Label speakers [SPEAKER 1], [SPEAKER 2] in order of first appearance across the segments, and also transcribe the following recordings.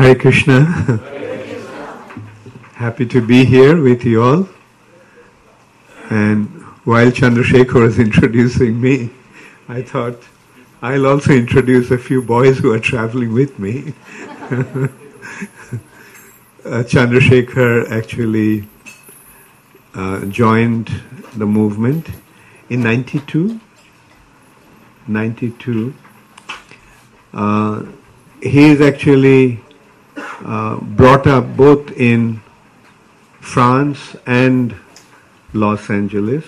[SPEAKER 1] Hare Krishna. Happy to be here with you all. And while Chandrasekhar was introducing me, I thought I'll also introduce a few boys who are traveling with me. Chandrasekhar actually joined the movement in 92. He is actually brought up both in France and Los Angeles,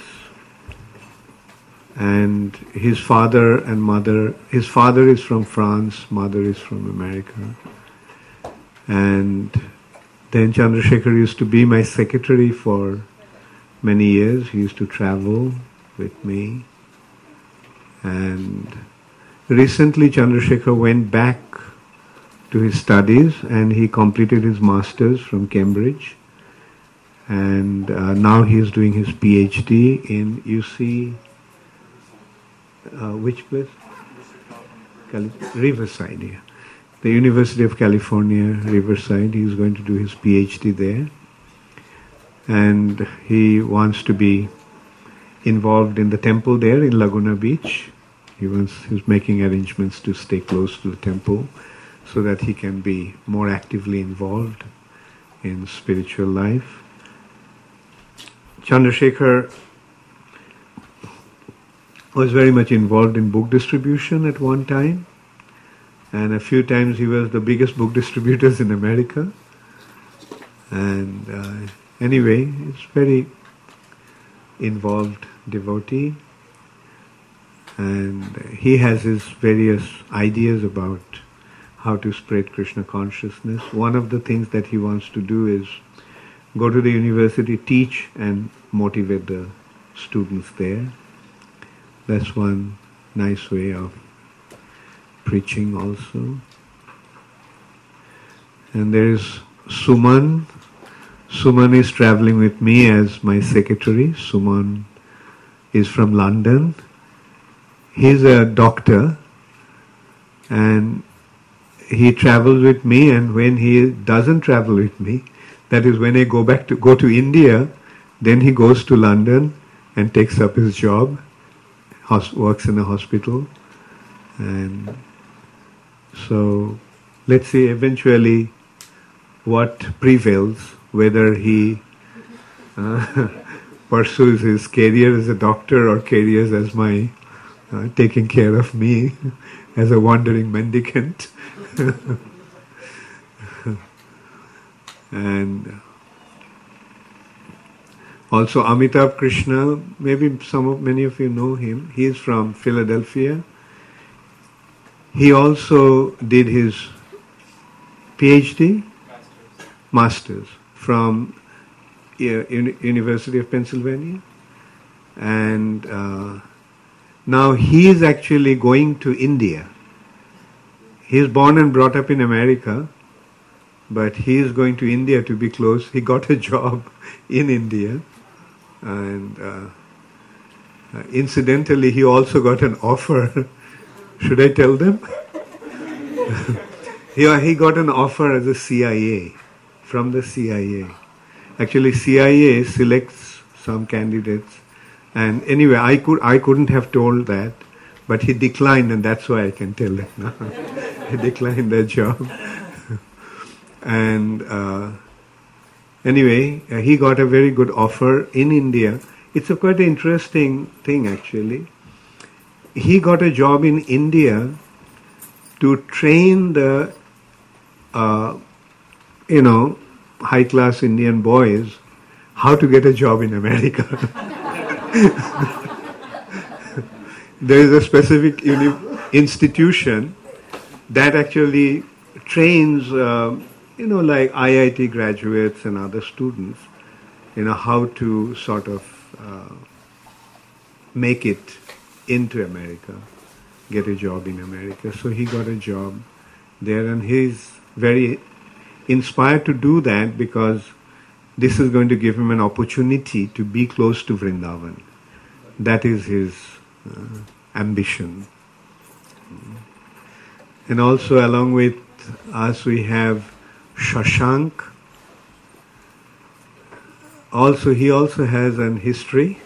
[SPEAKER 1] and his father and mother, his father is from France, mother is from America. And then Chandrasekhar used to be my secretary for many years. He used to travel with me. And recently Chandrasekhar went back to his studies and he completed his master's from Cambridge. And now he is doing his PhD in UC, which place? Riverside, yeah. The University of California, Riverside. He is going to do his PhD there. And he wants to be involved in the temple there in Laguna Beach. He's making arrangements to stay close to the temple so that he can be more actively involved in spiritual life. Chandrasekhar was very much involved in book distribution at one time, and a few times he was the biggest book distributors in America. And anyway, he's very involved devotee, and he has his various ideas about how to spread Krishna consciousness. One of the things that he wants to do is go to the university, teach and motivate the students there. That's one nice way of preaching also. And there is Suman. Suman is traveling with me as my secretary. Suman is from London. He's a doctor and he travels with me, and when he doesn't travel with me, that is when I go to India, then he goes to London and takes up his job, works in a hospital. And so let's see eventually what prevails, whether he pursues his career as a doctor or careers as my taking care of me as a wandering mendicant. And also Amitabh Krishna, maybe many of you know him. He is from Philadelphia. He also did his PhD, Masters from University of Pennsylvania, and now he is actually going to India. He is born and brought up in America, but he is going to India to be close. He got a job in India, and incidentally he also got an offer. Should I tell them? He got an offer as a CIA, from the CIA. Actually CIA selects some candidates, and anyway I couldn't have told that, but he declined, and that's why I can tell it now. He declined that job. And anyway, he got a very good offer in India. It's a quite interesting thing actually. He got a job in India to train the high-class Indian boys how to get a job in America. There is a specific institution that actually trains like IIT graduates and other students, how to sort of make it into America, get a job in America. So he got a job there, and he's very inspired to do that because this is going to give him an opportunity to be close to Vrindavan. That is his ambition. And also along with us we have Shashank. Also, he also has a history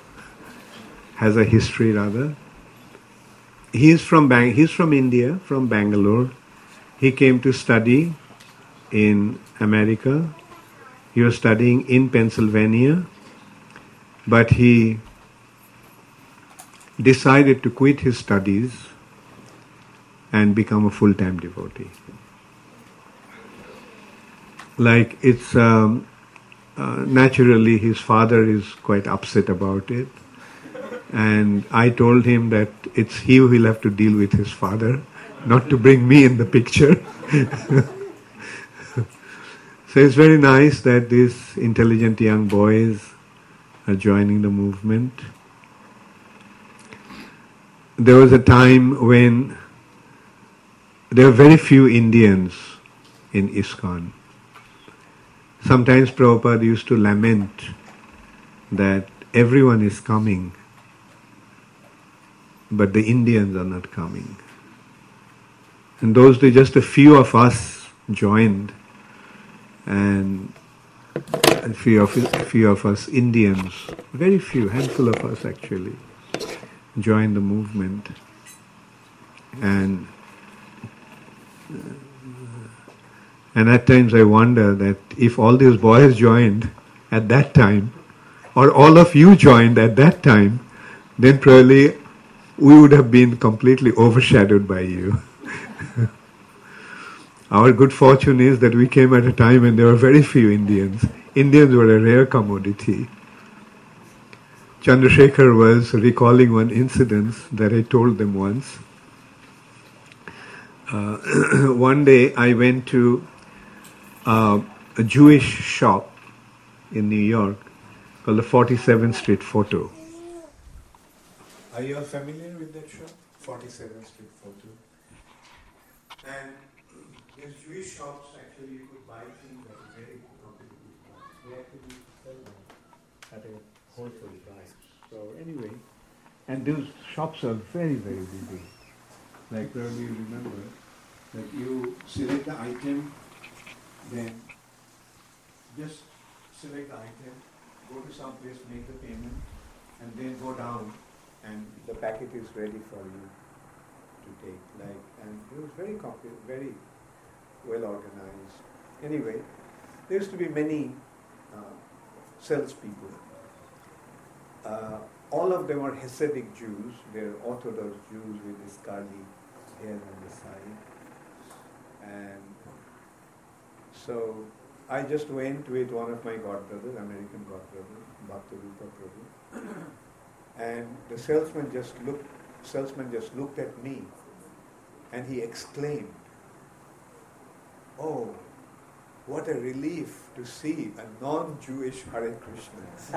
[SPEAKER 1] rather. He's from India, from Bangalore. He came to study in America. He was studying in Pennsylvania, but he decided to quit his studies and become a full-time devotee. Like it's naturally his father is quite upset about it, and I told him that it's he who will have to deal with his father, not to bring me in the picture. So it's very nice that these intelligent young boys are joining the movement. There was a time when there were very few Indians in ISKCON. Sometimes Prabhupada used to lament that everyone is coming, but the Indians are not coming. In those days, just a few of us joined, and a few of us Indians, very few, handful of us actually, joined the movement. And at times I wonder that if all these boys joined at that time, or all of you joined at that time, then probably we would have been completely overshadowed by you. Our good fortune is that we came at a time when there were very few Indians. Indians were a rare commodity. Chandrasekhar was recalling one incident that I told them once. One day I went to a Jewish shop in New York called the 47th Street Photo. Are you all familiar with that shop? 47th Street Photo. And these Jewish shops, actually you could buy things at a very competitive price. They actually sell them at a wholesale price. So anyway, and those shops are very, very busy. Like probably you remember that you select the item, then just select the item, go to some place, make the payment, and then go down, and the packet is ready for you to take. And it was very very well organized. Anyway, there used to be many salespeople. All of them are Hasidic Jews. They're Orthodox Jews with this curly hair on the side. And so I just went with one of my godbrothers, American godbrother, Bhaktivedanta Prabhu, and the salesman just looked at me, and he exclaimed, "Oh, what a relief to see a non-Jewish Hare Krishna."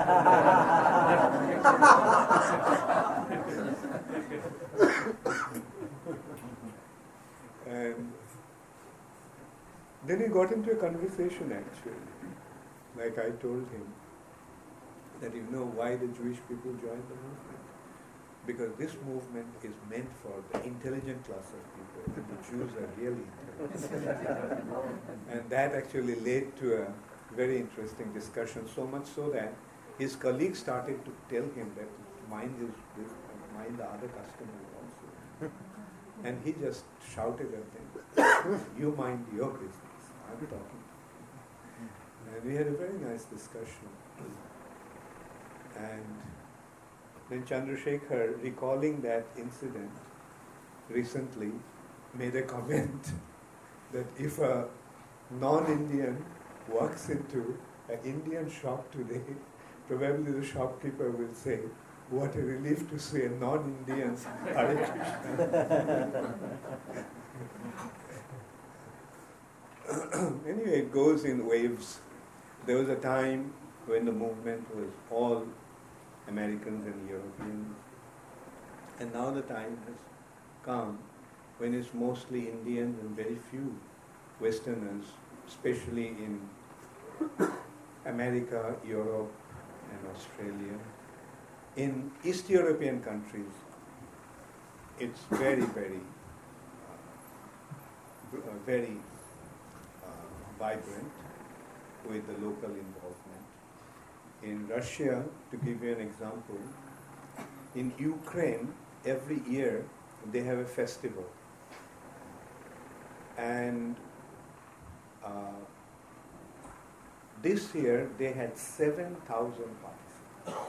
[SPEAKER 1] And then he got into a conversation actually. Like I told him that you know why the Jewish people joined the movement? Because this movement is meant for the intelligent class of people, and the Jews are really intelligent. And that actually led to a very interesting discussion, so much so that his colleagues started to tell him that mind the other customers also. And he just shouted at them, "You mind your business, I'm talking." And we had a very nice discussion. And then Chandrasekhar, recalling that incident, recently made a comment that if a non-Indian walks into an Indian shop today, probably the shopkeeper will say, "What a relief to see a non-Indian Hare Krishna." Anyway, it goes in waves. There was a time when the movement was all Americans and Europeans, and now the time has come when it's mostly Indians and very few Westerners, especially in America, Europe, and Australia. In East European countries, it's very, very vibrant with the local involvement. In Russia, to give you an example, in Ukraine, every year they have a festival. And this year they had 7,000 participants.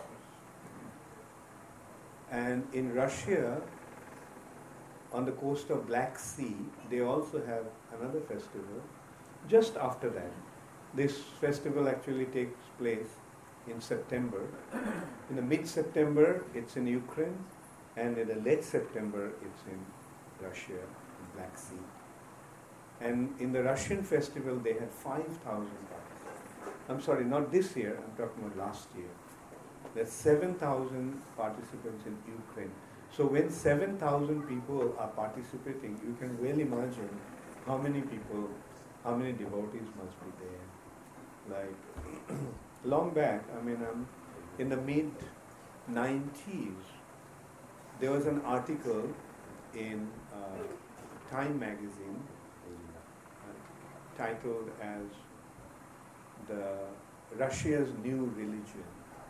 [SPEAKER 1] And in Russia, on the coast of Black Sea, they also have another festival. Just after that, this festival actually takes place in September. In the mid-September, it's in Ukraine, and in the late September, it's in Russia, in Black Sea. And in the Russian festival, they had 5,000 participants. I'm sorry, not this year, I'm talking about last year. There's 7,000 participants in Ukraine. So when 7,000 people are participating, you can well imagine how many people, how many devotees must be there. Like, long back, in the mid-90s, there was an article in Time magazine titled as Russia's New Religion.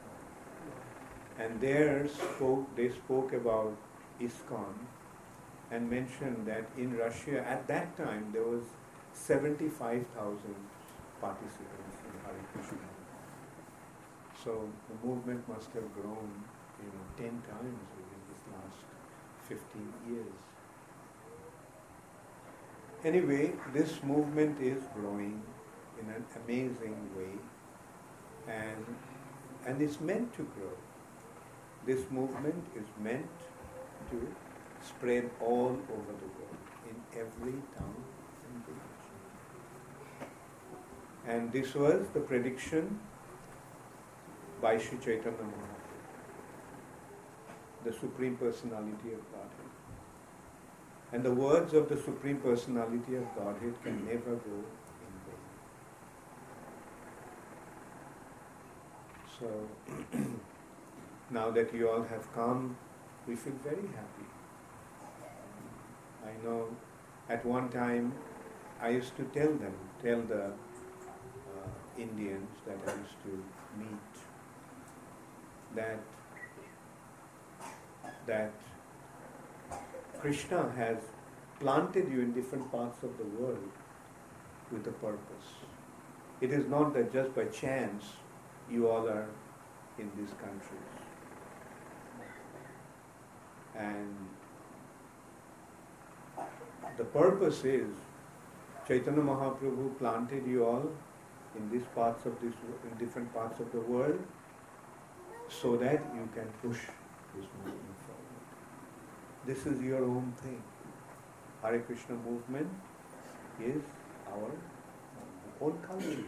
[SPEAKER 1] And they spoke about ISKCON and mentioned that in Russia at that time there was 75,000 participants in Hare Krishna. So the movement must have grown 10 times within this last 15 years. Anyway, this movement is growing in an amazing way, and it's meant to grow. This movement is meant to spread all over the world, in every town and village. And this was the prediction by Sri Chaitanya Mahaprabhu, the Supreme Personality of Godhead. And the words of the Supreme Personality of Godhead can never go in vain. So, now that you all have come, we feel very happy. I know at one time I used to tell the Indians that I used to meet, that Krishna has planted you in different parts of the world with a purpose. It is not that just by chance you all are in these countries. And the purpose is Chaitanya Mahaprabhu planted you all in these parts of in different parts of the world so that you can push this movement forward. This is your own thing. Hare Krishna movement is our own culture.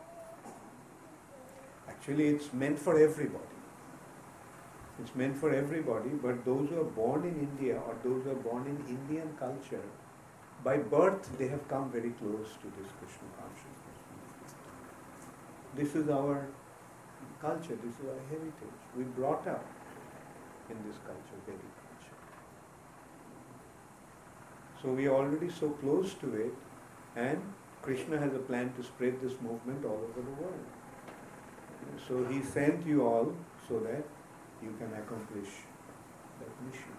[SPEAKER 1] Actually, it's meant for everybody. It's meant for everybody, but those who are born in India or those who are born in Indian culture, by birth they have come very close to this Krishna consciousness. This is our culture, this is our heritage. We brought up in this culture, Vedic culture. So we are already so close to it, and Krishna has a plan to spread this movement all over the world. So he sent you all so that you can accomplish that mission.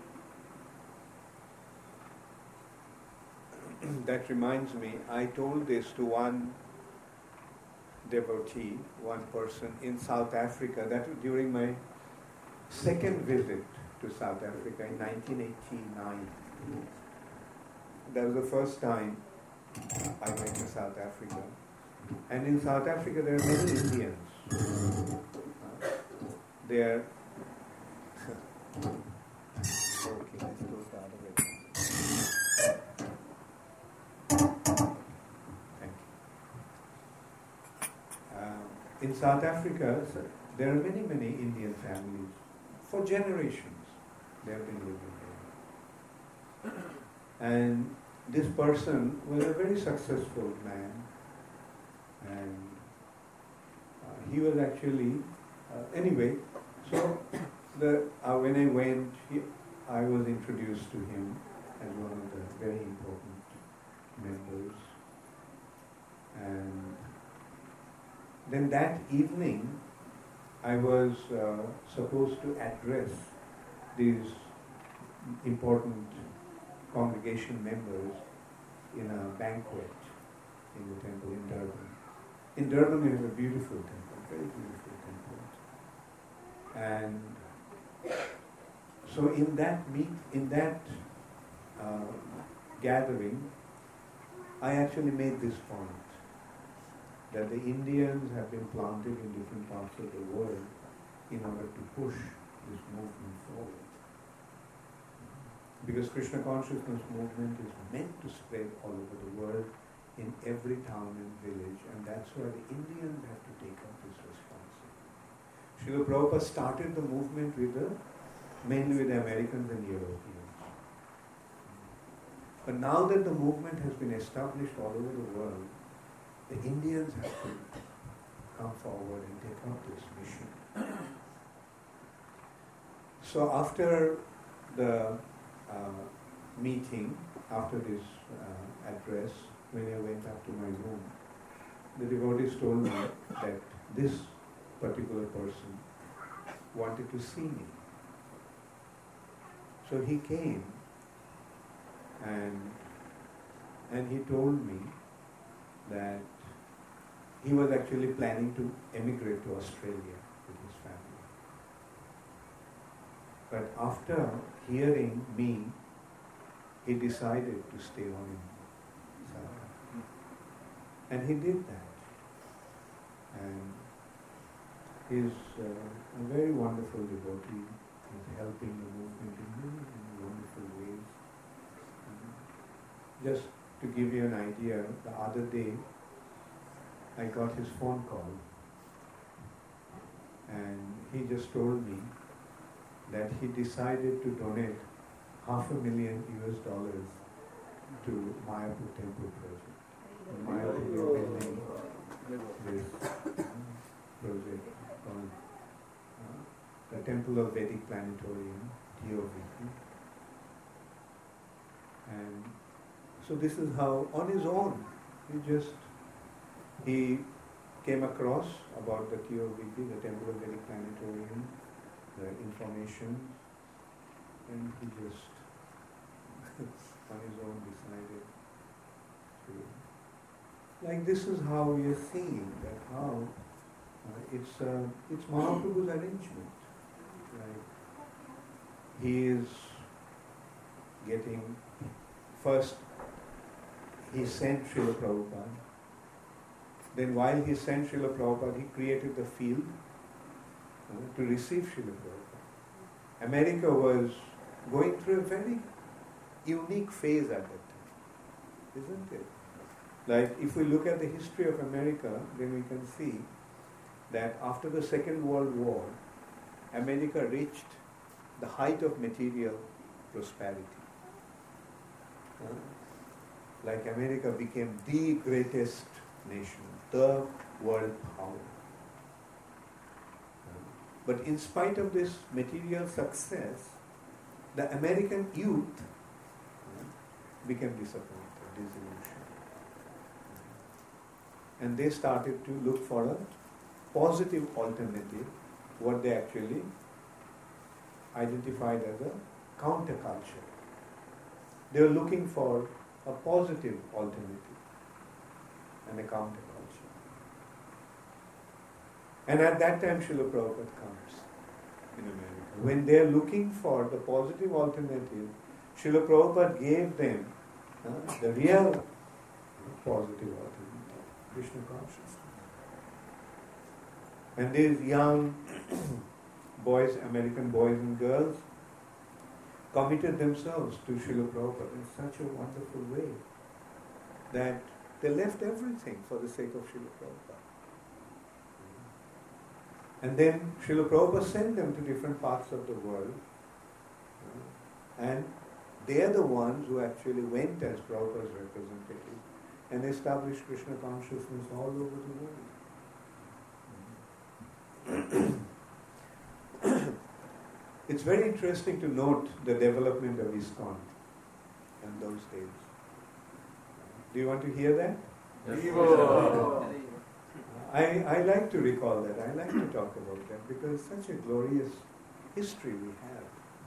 [SPEAKER 1] That reminds me, I told this to one devotee, one person in South Africa. That was during my second visit to South Africa in 1989. That was the first time I went to South Africa. And in South Africa there are many Indians. There. Okay, let's go the other way. Thank you. In South Africa, there are many Indian families. For generations, they have been living there. And this person was a very successful man. And he was actually, anyway, so when I went, I was introduced to him as one of the very important members. And then that evening, I was supposed to address these important congregation members in a banquet in the temple in Durban. In Durban, there is a beautiful temple, very beautiful temple. And so in that gathering, I actually made this point, that the Indians have been planted in different parts of the world in order to push this movement forward. Because Krishna consciousness movement is meant to spread all over the world, in every town and village, and that's why the Indians have to take up this responsibility. Srila Prabhupada started the movement mainly with the Americans and Europeans. But now that the movement has been established all over the world, the Indians have to come forward and take up this mission. So after the meeting, after this address, when I went up to my room, the devotees told me that this particular person wanted to see me. So he came and he told me that he was actually planning to emigrate to Australia with his family. But after hearing me, he decided to stay on in Saratha. And he did that. And he's a very wonderful devotee. He's helping the movement in many wonderful ways. Just to give you an idea, the other day I got his phone call and he just told me that he decided to donate $500,000 US to Mayapur Temple project. Mayapur is building this project called the Temple of Vedic Planetarium, TOVP. And so this is how, on his own, he came across about the TOVP, the Temple of Vedic Planetarium, the information, and he just on his own decided to. Like this is how we are seeing that how it's Mahaprabhu's arrangement. Right? He is getting first. He sent Srila Prabhupada. Then while he sent Srila Prabhupada, he created the field to receive Srila Prabhupada. America was going through a very unique phase at that time, isn't it? Like if we look at the history of America, then we can see that after the Second World War, America reached the height of material prosperity. Like America became the greatest nation, the world power. But in spite of this material success, the American youth became disappointed, disillusioned. And they started to look for a positive alternative, what they actually identified as a counterculture. They were looking for a positive alternative and a counterculture. And at that time, Srila Prabhupada comes in America. When they are looking for the positive alternative, Srila Prabhupada gave them the real positive alternative, Krishna consciousness. And these young boys, American boys and girls, committed themselves to Srila Prabhupada in such a wonderful way that they left everything for the sake of Srila Prabhupada. And then Srila Prabhupada sent them to different parts of the world, and they are the ones who actually went as Prabhupada's representative and established Krishna consciousness all over the world. It's very interesting to note the development of ISKCON in those days. Do you want to hear that? I like to recall that. I like to talk about that because such a glorious history we have.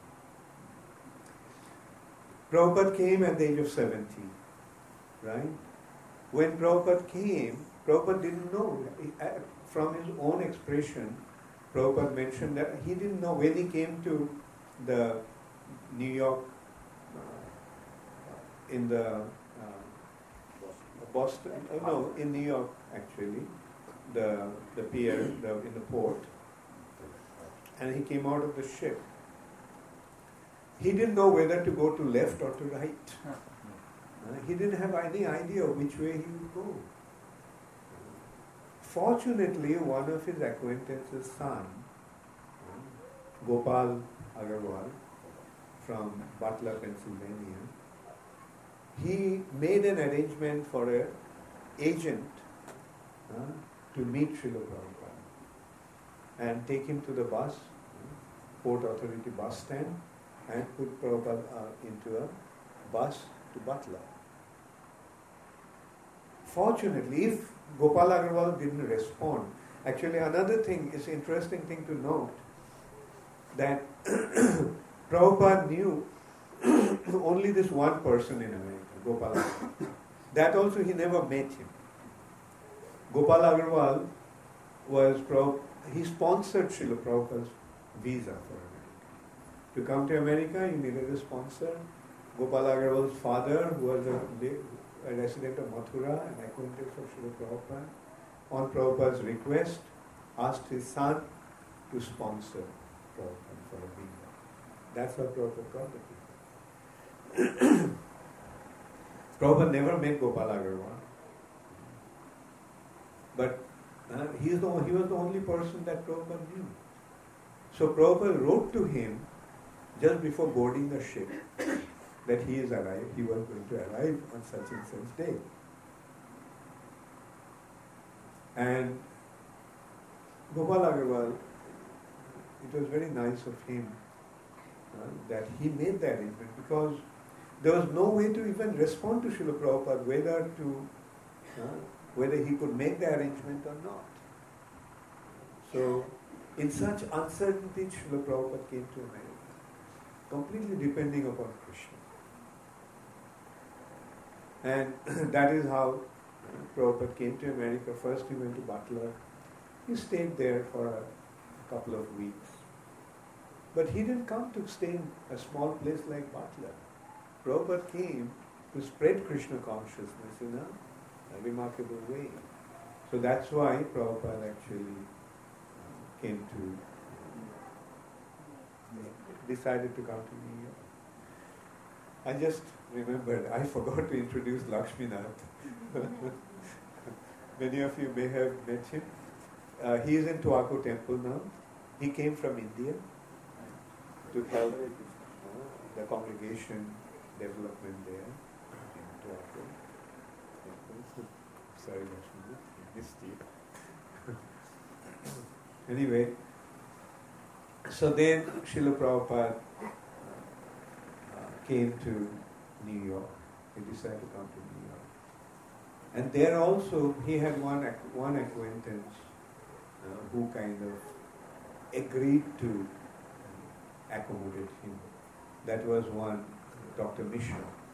[SPEAKER 1] Prabhupada came at the age of 70, right? When Prabhupada came, Prabhupada didn't know. From his own expression, Prabhupada mentioned that he didn't know when he came to the New York, in the Boston, no, in New York actually, the pier, in the port, and he came out of the ship. He didn't know whether to go to left or to right. He didn't have any idea which way he would go. Fortunately, one of his acquaintances' son, Gopal Agarwal, from Butler, Pennsylvania, he made an arrangement for an agent to meet Srila Prabhupada and take him to the bus, Port Authority bus stand, and put Prabhupada into a bus to Butler. Fortunately, if Gopal Agarwal didn't respond, actually another thing is interesting thing to note, that Prabhupada knew only this one person in America, Gopal Agarwal. That also he never met him. Gopal Agarwal he sponsored Srila Prabhupada's visa for America. To come to America, you needed a sponsor. Gopal Agarwal's father, who was a resident of Mathura, an acquaintance of Srila Prabhupada, on Prabhupada's request, asked his son to sponsor Prabhupada for a visa. That's how Prabhupada got the visa. Prabhupada never met Gopal Agarwal, but he was the only person that Prabhupada knew. So Prabhupada wrote to him just before boarding the ship that he was going to arrive on such and such day. And Gopal Agarwal, it was very nice of him that he made the arrangement, because there was no way to even respond to Srila Prabhupada whether he could make the arrangement or not. So, in such uncertainty, Srila Prabhupada came to America, completely depending upon Krishna. And that is how Prabhupada came to America. First he went to Butler. He stayed there for a couple of weeks. But he didn't come to stay in a small place like Butler. Prabhupada came to spread Krishna consciousness in a remarkable way. So that's why Prabhupada actually decided to come to New York. I just remembered, I forgot to introduce Lakshminath. Many of you may have met him. He is in Tuaco Temple now. He came from India to help the congregation development there in Tuaco Temple. Sorry, Lakshminath, I missed you. Anyway, so then Srila Prabhupada came to New York. He decided to come to New York. And there also he had one acquaintance who kind of agreed to accommodate him. That was one, Dr. Mishra.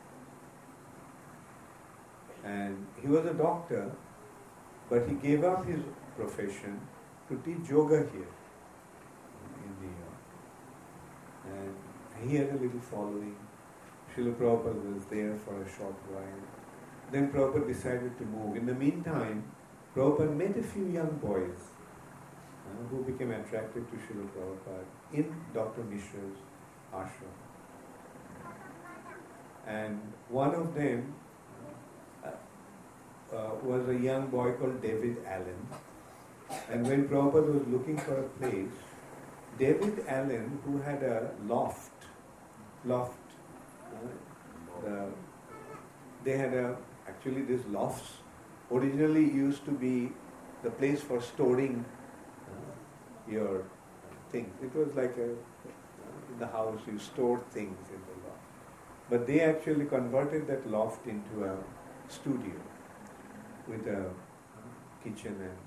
[SPEAKER 1] And he was a doctor, but he gave up his profession to teach yoga here in New York. And he had a little following. Srila Prabhupada was there for a short while. Then Prabhupada decided to move. In the meantime, Prabhupada met a few young boys who became attracted to Srila Prabhupada in Dr. Mishra's ashram. And one of them was a young boy called David Allen. And when Prabhupada was looking for a place, David Allen, who had a loft, they had actually these lofts originally used to be the place for storing your things. It was like in the house you stored things in the loft. But they actually converted that loft into a studio. with a kitchen and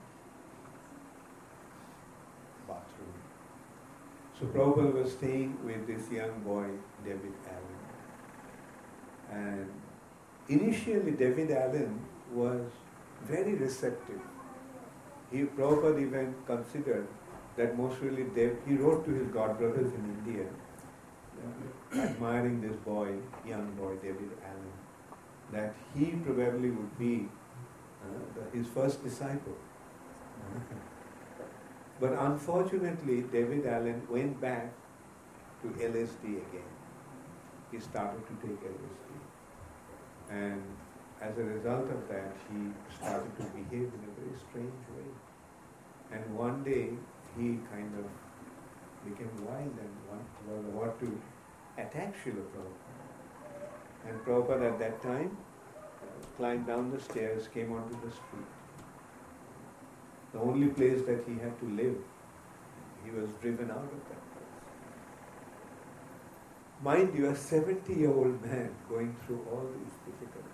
[SPEAKER 1] bathroom. So Prabhupada was staying with this young boy, David Allen. And initially David Allen was very receptive. Prabhupada even considered that most really he wrote to his godbrothers in India, admiring this boy, young boy, David Allen, that he probably would be his first disciple. But unfortunately, David Allen went back to LSD again. He started to take LSD. And as a result of that, he started to behave in a very strange way. And one day, he kind of became wild and wanted to attack Srila Prabhupada. And Prabhupada at that time climbed down the stairs, came onto the street. The only place that he had to live, he was driven out of that place. Mind you, a 70-year-old man going through all these difficulties.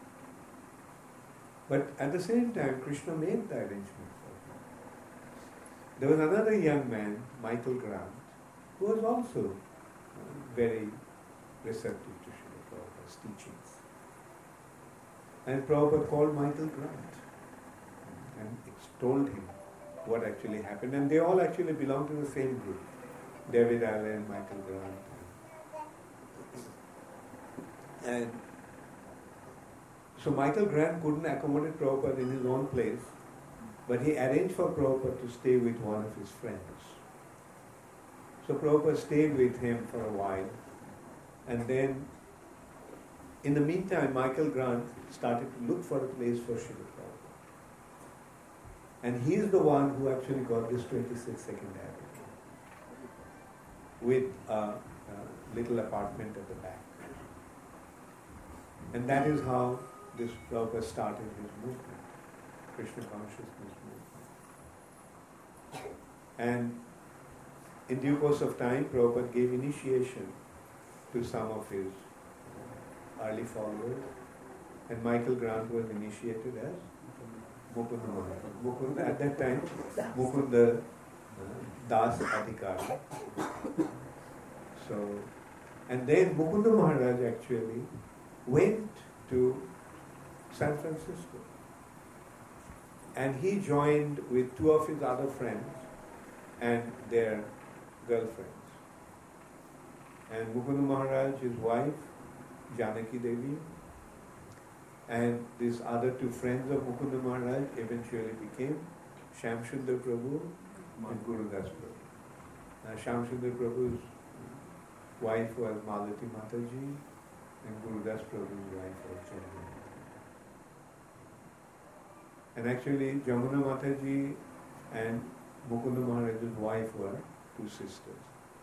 [SPEAKER 1] But at the same time, Krishna made the arrangement for him. There was another young man, Michael Grant, who was also very receptive to Srila Prabhupada's teachings. And Prabhupada called Michael Grant and told him what actually happened. And they all actually belong to the same group. David Allen, Michael Grant. And so Michael Grant couldn't accommodate Prabhupada in his own place, but he arranged for Prabhupada to stay with one of his friends. So Prabhupada stayed with him for a while, and then in the meantime Michael Grant started to look for a place for Srila Prabhupada. And he is the one who actually got this 26 Second Avenue with a little apartment at the back. And that is how this Prabhupada started his movement, Krishna consciousness movement. And in due course of time, Prabhupada gave initiation to some of his early followers, and Michael Grant was initiated as Mukunda Maharaj. Mukunda, at that time, Mukunda Das Adhikari. So, and then Mukunda Maharaj actually went to San Francisco. And he joined with two of his other friends and their girlfriends. And Mukunda Maharaj, his wife, Janaki Devi, and these other two friends of Mukunda Maharaj eventually became Shamsundar Prabhu and Guru Das Prabhu. Shamsundar Prabhu's wife was Malati Mataji, and Guru Das Prabhu's wife was Jamuna. And actually, Jamuna Mataji and Mukunda Maharaj's wife were two sisters.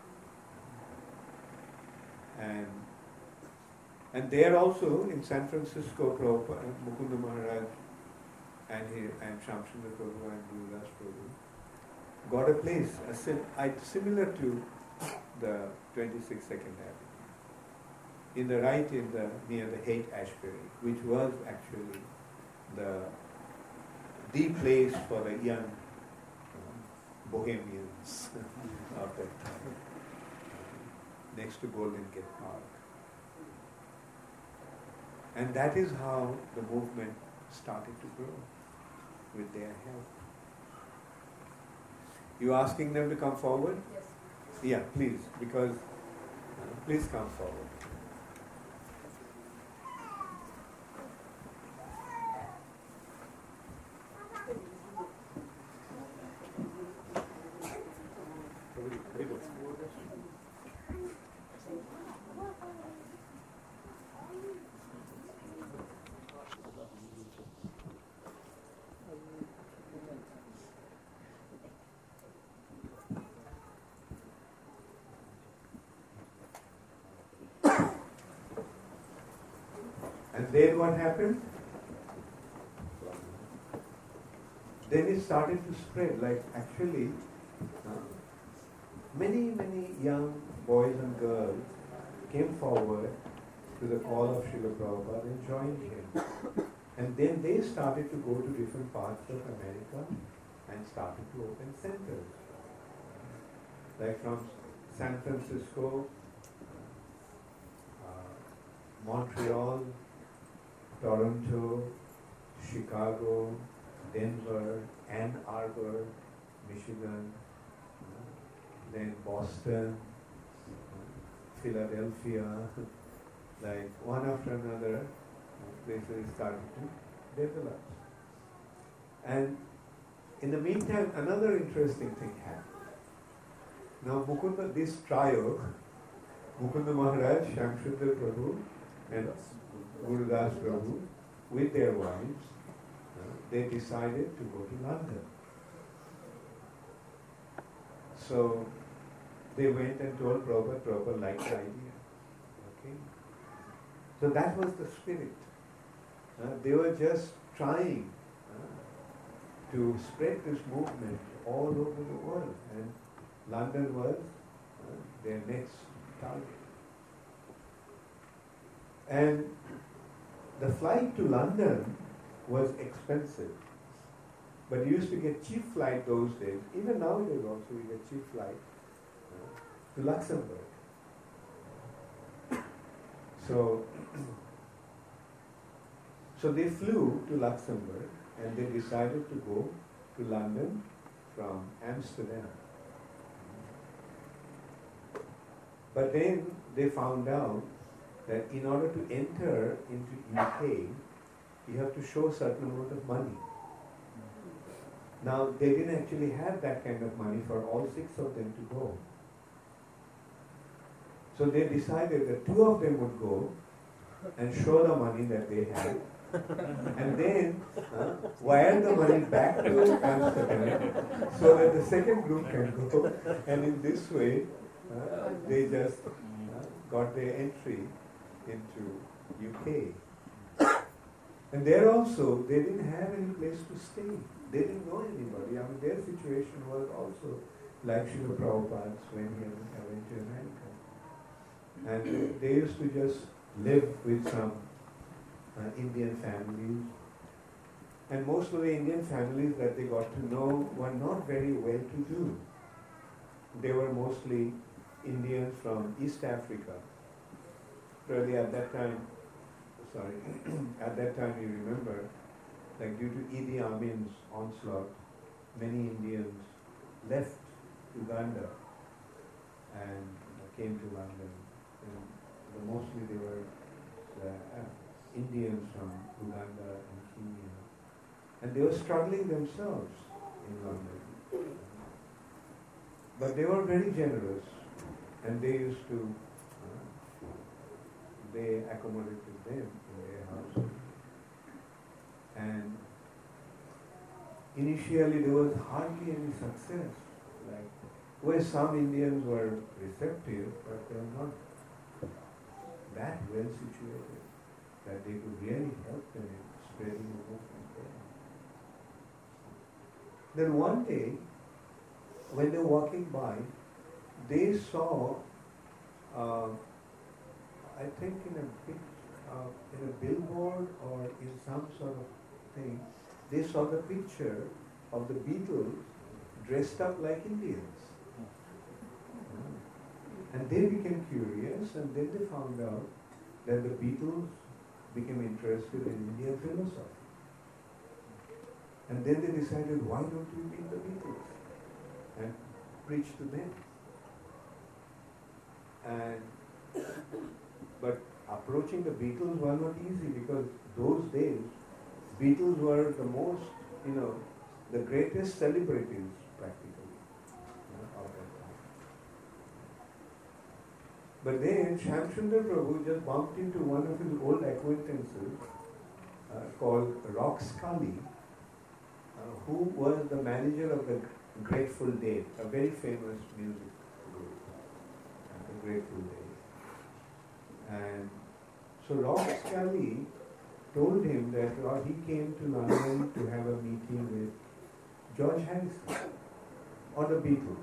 [SPEAKER 1] And there also in San Francisco, Mukunda Maharaj and Shamsundar Prabhu and Guru Das Prabhu got a place similar to the 26 Second Avenue, near the Haight Ashbury, which was actually the place for the young bohemians of that time, next to Golden Gate Park. And that is how the movement started to grow with their help. You asking them to come forward?
[SPEAKER 2] Yes.
[SPEAKER 1] Yeah, please, because please come forward. And then what happened? Then it started to spread. Like actually, many young boys and girls came forward to the call of Srila Prabhupada and joined him. And then they started to go to different parts of America and started to open centers. Like from San Francisco, Montreal, Toronto, Chicago, Denver, Ann Arbor, Michigan, then Boston, Philadelphia, like one after another, places started to develop. And in the meantime, another interesting thing happened. Now Mukunda, this trio, Mukunda Maharaj, Shamsundar Prabhu, and Gurudas Prabhu, with their wives, they decided to go to London. So they went and told Prabhupada, Prabhupada liked the idea. Okay? So that was the spirit. They were just trying to spread this movement all over the world, and London was their next target. And the flight to London was expensive, but you used to get cheap flight those days. Even nowadays also you get cheap flight to Luxembourg. So they flew to Luxembourg and they decided to go to London from Amsterdam. But then they found out that in order to enter into UK, you have to show a certain amount of money. Now, they didn't actually have that kind of money for all 6 of them to go. So they decided that 2 of them would go and show the money that they had, and then wire the money back to Amsterdam so that the second group can go. And in this way, they just got their entry into UK. And there also, they didn't have any place to stay. They didn't know anybody. I mean, their situation was also like Srila Prabhupada's when he went to America. And they used to just live with some Indian families. And most of the Indian families that they got to know were not very well-to-do. They were mostly Indians from East Africa. Really at that time, at that time you remember, like due to Idi Amin's onslaught, many Indians left Uganda and came to London. And mostly they were Indians from Uganda and Kenya. And they were struggling themselves in London. But they were very generous, and they used to, they accommodated them in their house. And initially there was hardly any success. Like, where some Indians were receptive, but they were not that well situated that they could really help them in spreading the movement there. Then one day, when they were walking by, they saw, I think in a billboard or in some sort of thing, they saw the picture of the Beatles dressed up like Indians. And they became curious, and then they found out that the Beatles became interested in Indian philosophy. And then they decided, why don't we meet the Beatles and preach to them? But approaching the Beatles was not easy, because those days, Beatles were the most, the greatest celebrities practically of that time. But then Shamsundar Prabhu just bumped into one of his old acquaintances called Rock Scully, who was the manager of the Grateful Dead, a very famous music group, the Grateful Dead. And so Rock Scully told him that he came to London to have a meeting with George Harrison or the Beatles.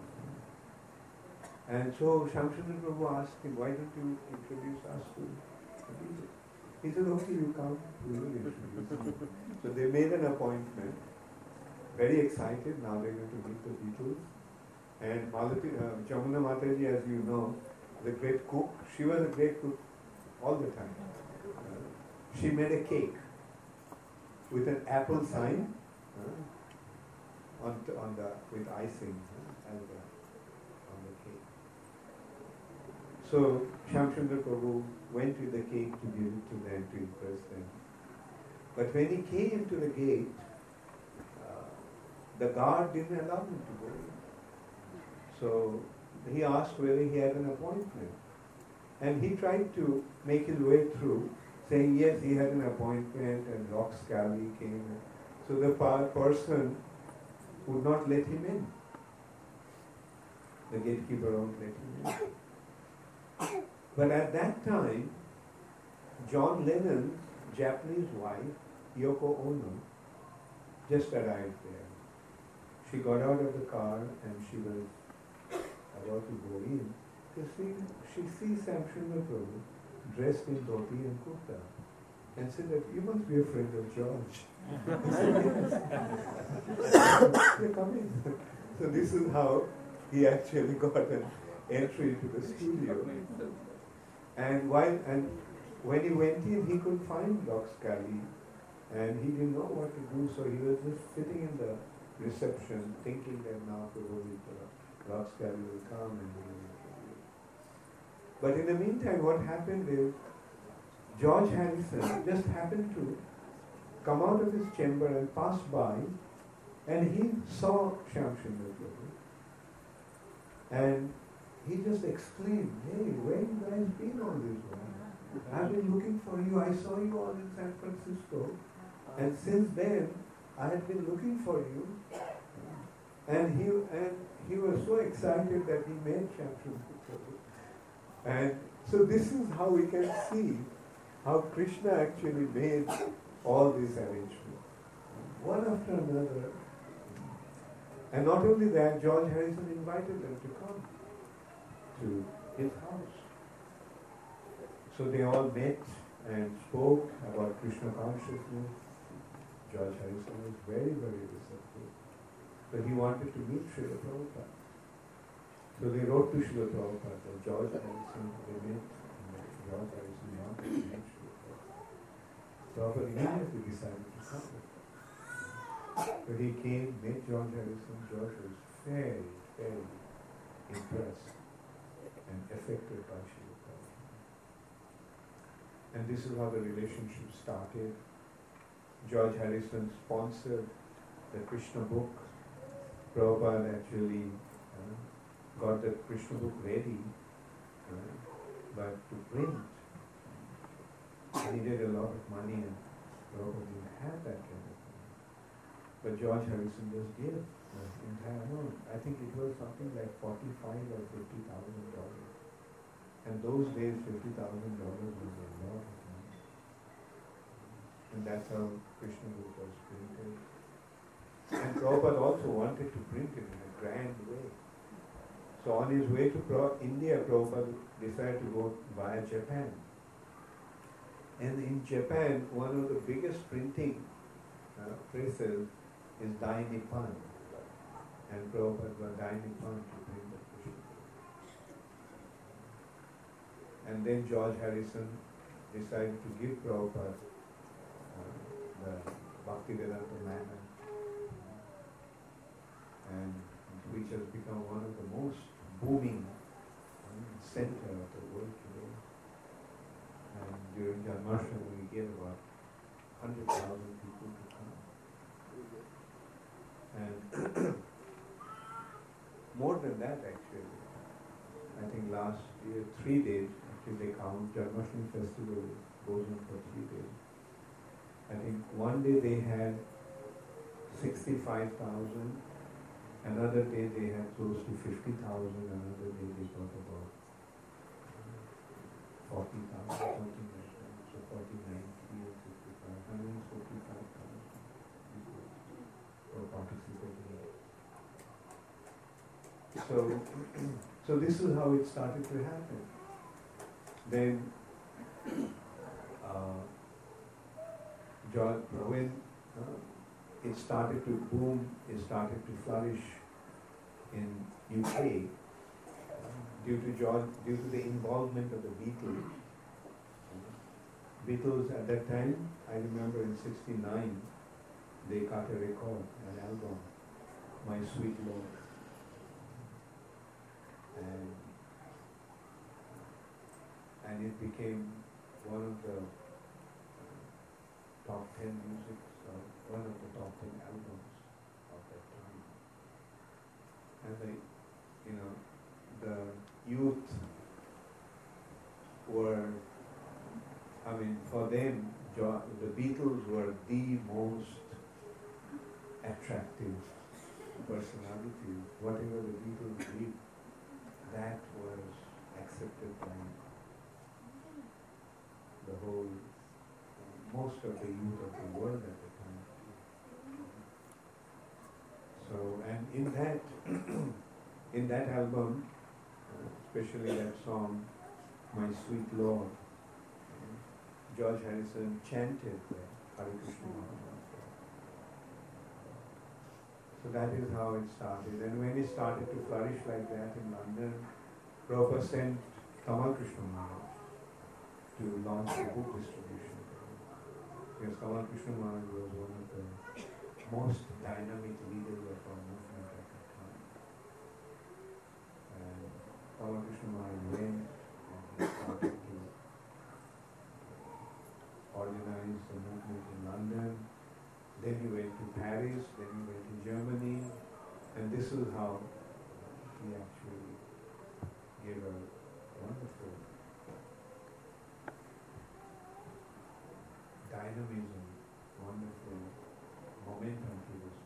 [SPEAKER 1] And so Shamsundar Prabhu asked him, why don't you introduce us to the Beatles? He said, okay, you come, we will introduce you. So they made an appointment, very excited, now they're going to meet the Beatles. And Jamuna Mataji, as you know, the great cook, she was a great cook all the time. She made a cake with an apple sign with icing on the cake. So Shyamchandra Prabhu went with the cake to give it to them, to impress them. But when he came to the gate, the guard didn't allow him to go in. So he asked whether he had an appointment. And he tried to make his way through, saying yes, he had an appointment, and Rock Scally came. So the person would not let him in. The gatekeeper won't let him in. But at that time, John Lennon's Japanese wife, Yoko Ono, just arrived there. She got out of the car and she was about to go in. She sees Shyamchandra Prabhu dressed in dhoti and kurta and said that you must be a friend of George. He said, yes. They come in. So this is how he actually got an entry to the studio. And when he went in, he couldn't find Rock Scally, and he didn't know what to do. So he was just sitting in the reception, thinking that now probably Rock Scally will come and he will. But in the meantime, what happened is George Harrison just happened to come out of his chamber and pass by, and he saw Shyamchandra Prabhu. And he just exclaimed, "Hey, where you guys been all this while? I've been looking for you. I saw you all in San Francisco. And since then, I had been looking for you." And he was so excited that he met Shyamchandra Prabhu. And so this is how we can see how Krishna actually made all these arrangements, one after another. And not only that, George Harrison invited them to come to his house. So they all met and spoke about Krishna consciousness. George Harrison was very, very receptive. But he wanted to meet Srila Prabhupada. So they wrote to Srila Prabhupada that George Harrison, they met, George Harrison wanted to meet Srila Prabhupada. Prabhupada immediately decided to come. So he came, met George Harrison. George was very, very impressed and affected by Srila Prabhupada. And this is how the relationship started. George Harrison sponsored the Krishna book. Prabhupada actually got the Krishna book ready, but to print, he needed a lot of money, and Prabhupada didn't have that kind of money. But George Harrison just gave the entire amount. I think it was something like $45,000 or $50,000. And those days, $50,000 was a lot of money. And that's how Krishna book was printed. And Prabhupada also wanted to print it in a grand way. So on his way to India, Prabhupada decided to go via Japan. And in Japan, one of the biggest printing presses is Dai Nippon. And Prabhupada got Dai Nippon to print the Krishna. And then George Harrison decided to give Prabhupada the Bhaktivedanta Manor, and which has become one of the most booming center of the world today. And during Janmashtami we get about 100,000 people to come. And more than that actually. I think last year, 3 days, actually they count, Janmashtami festival goes on for 3 days. I think one day they had 65,000, another day they had close to 50,000, another day they got about 40,000, something like that. So 49, 65, 145,000 people were participating. So this is how it started to happen. Then when it started to boom, it started to flourish in UK due to the involvement of the Beatles. Beatles at that time, I remember in '69, they cut a record, an album, My Sweet Lord. And it became one of the top 10 music, one of the top 10 albums of that time. And the youth were, for them, the Beatles were the most attractive personality. Whatever the Beatles did, that was accepted by the whole, most of the youth of the world at the time. So, and in that album, especially that song, My Sweet Lord, George Harrison chanted the Hare Krishna Maha. So that is how it started. And when it started to flourish like that in London, Prabhupada sent Kamal Krishna Maharaj to launch the book distribution. Because Kamal Krishna Maharaj was one of the most dynamic leaders of our movement at that time. And Kamal Krishna Maharaj went and he started to organize the movement in London. Then he went to Paris, then he went to Germany, and this is how he actually gave a wonderful dynamism, wonderful momentum to this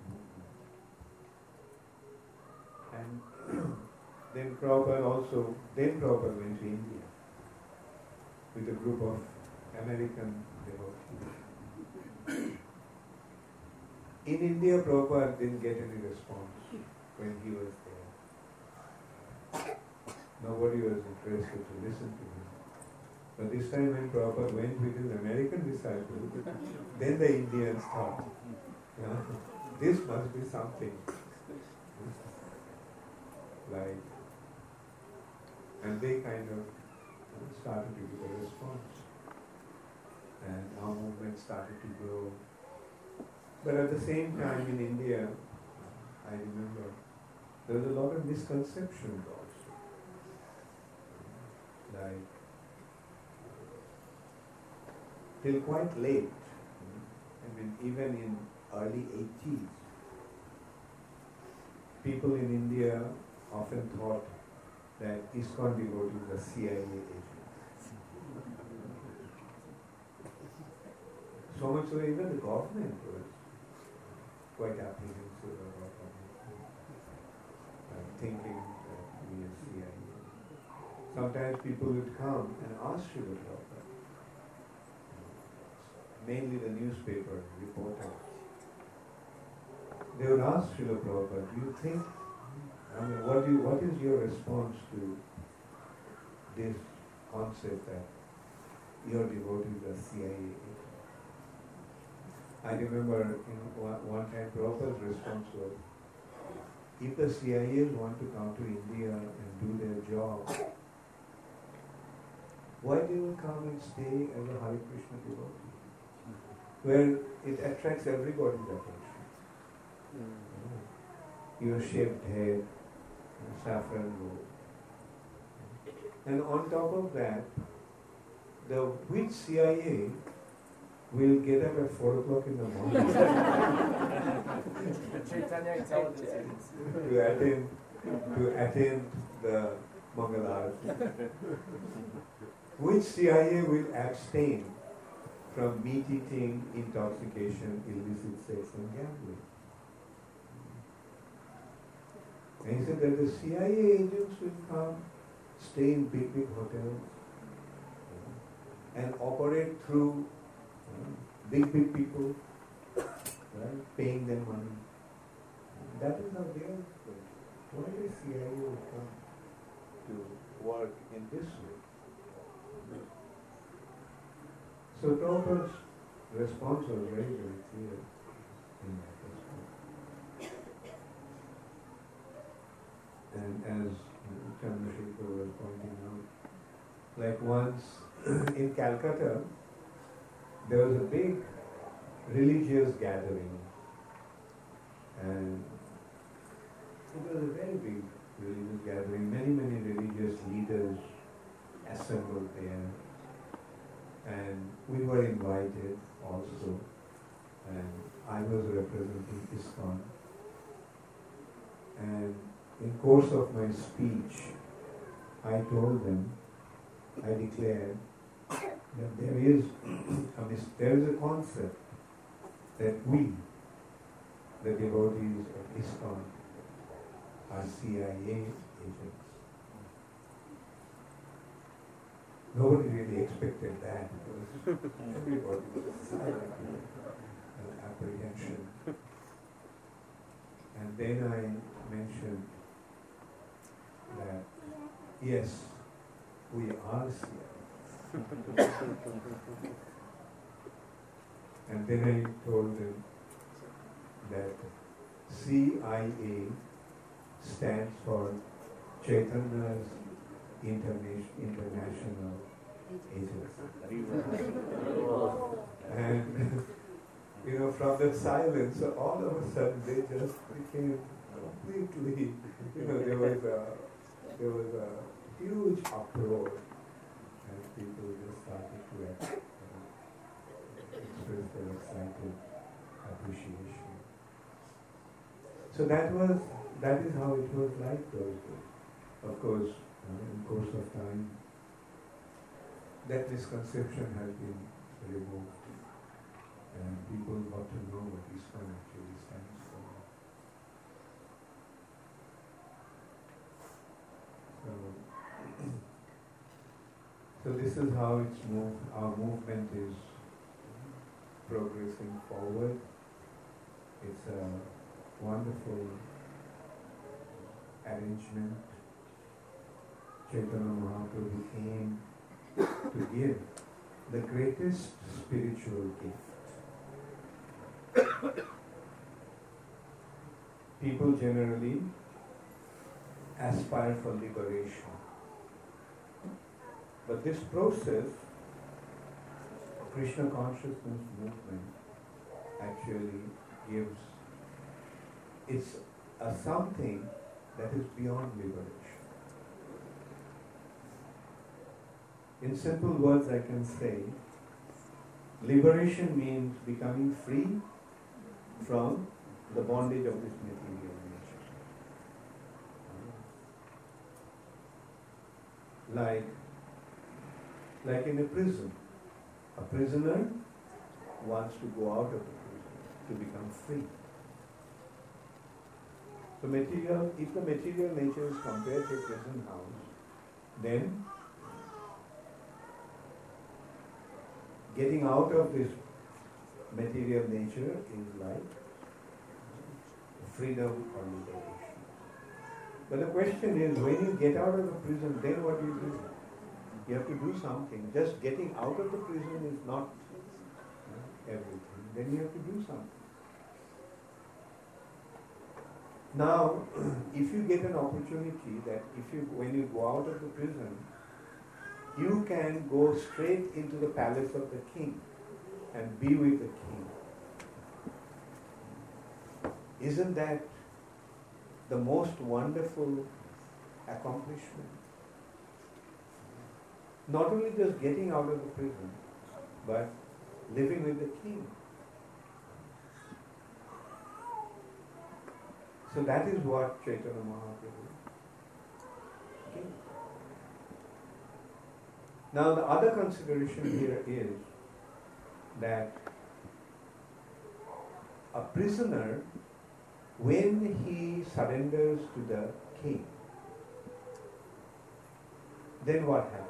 [SPEAKER 1] movement. And then Prabhupada went to India with a group of American devotees. In India, Prabhupada didn't get any response when he was there. Nobody was interested to listen to him. But this time when Prabhupada went with his American disciples, then the Indians thought, this must be something. And they kind of started to give a response. And our movement started to grow. But at the same time in India, I remember, there was a lot of misconceptions also. Till quite late, even in early 80s, people in India often thought that ISKCON devotees were CIA agents. So much so even the government was quite apprehensive about thinking that we are CIA. Sometimes people would come and ask Srila Prabhupada, mainly the newspaper reporters. They would ask Srila Prabhupada, do you think, what is your response to this concept that your devotees are CIA agents? I remember one time Prabhupada's response was, if the CIAs want to come to India and do their job, why they will come and stay as a Hare Krishna devotee? Where it attracts everybody's attention. Your shaved head, saffron robe. And on top of that, which CIA will get up at 4 o'clock in the morning to attend the Mangalarati? Which CIA will abstain from meat eating, intoxication, illicit sex and gambling? And he said that the CIA agents will come, stay in big hotels and operate through big people, right, paying them money. That is how they are. Why the CIA will come to work in this way? So Prabhupada's response was very, very clear in that response. And as Chandrasekhar was pointing out, like once in Calcutta, there was a big religious gathering, and it was a very big religious gathering. Many religious leaders assembled there, and we were invited also, and I was representing ISKCON. And in course of my speech, I told them, I declared that there is a concept that we, the devotees of ISKCON, are CIA agents. Nobody really expected that because everybody was silent and apprehension. And then I mentioned that, yes, we are CIA. And then I told them that CIA stands for Chaitanya's International Agency. And from that silence, all of a sudden they just became completely, there was a huge uproar, and people just started to express their excited appreciation. So that is how it was like those days. Of course, in course of time, that misconception has been removed, and people got to know what ISKCON actually stands for. So this is how it's moved. Our movement is progressing forward. It's a wonderful arrangement. Chaitanya Mahaprabhu came to give the greatest spiritual gift. People generally aspire for liberation. But this process of Krishna consciousness movement actually gives, it's a something that is beyond liberation. In simple words, I can say, liberation means becoming free from the bondage of this material nature. Like in a prison, a prisoner wants to go out of the prison to become free. So if the material nature is compared to a prison house, then getting out of this material nature is like freedom or liberation. But the question is, when you get out of the prison, then what do you do? You have to do something. Just getting out of the prison is not everything. Then you have to do something. Now, if you get an opportunity that when you go out of the prison, you can go straight into the palace of the king and be with the king. Isn't that the most wonderful accomplishment? Not only just getting out of the prison, but living with the king. So that is what Chaitanya Mahaprabhu gave. Now the other consideration here is that a prisoner, when he surrenders to the king, then what happens?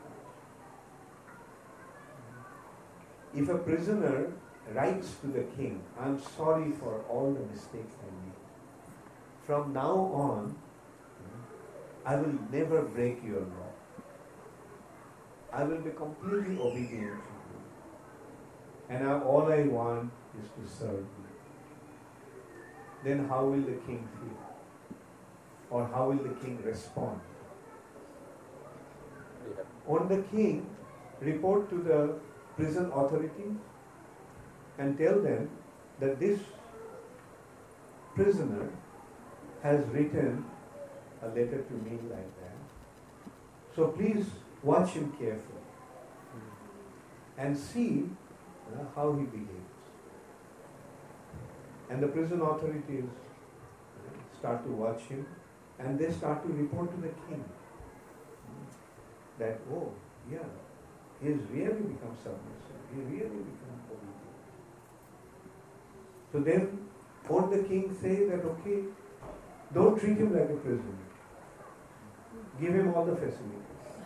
[SPEAKER 1] If a prisoner writes to the king, I'm sorry for all the mistakes I made. From now on, I will never break your law. I will be completely obedient to you. and all I want is to serve you. Then how will the king feel? Or how will the king respond? Won't the king report to the prison authority and tell them that this prisoner has written a letter to me like that? So please watch him carefully and see how he behaves. And the prison authorities start to watch him, and they start to report to the king that, oh, yeah, he has really become submissive. He really become obedient. So then, won't the king say that, okay, don't treat him like a prisoner. Give him all the facilities.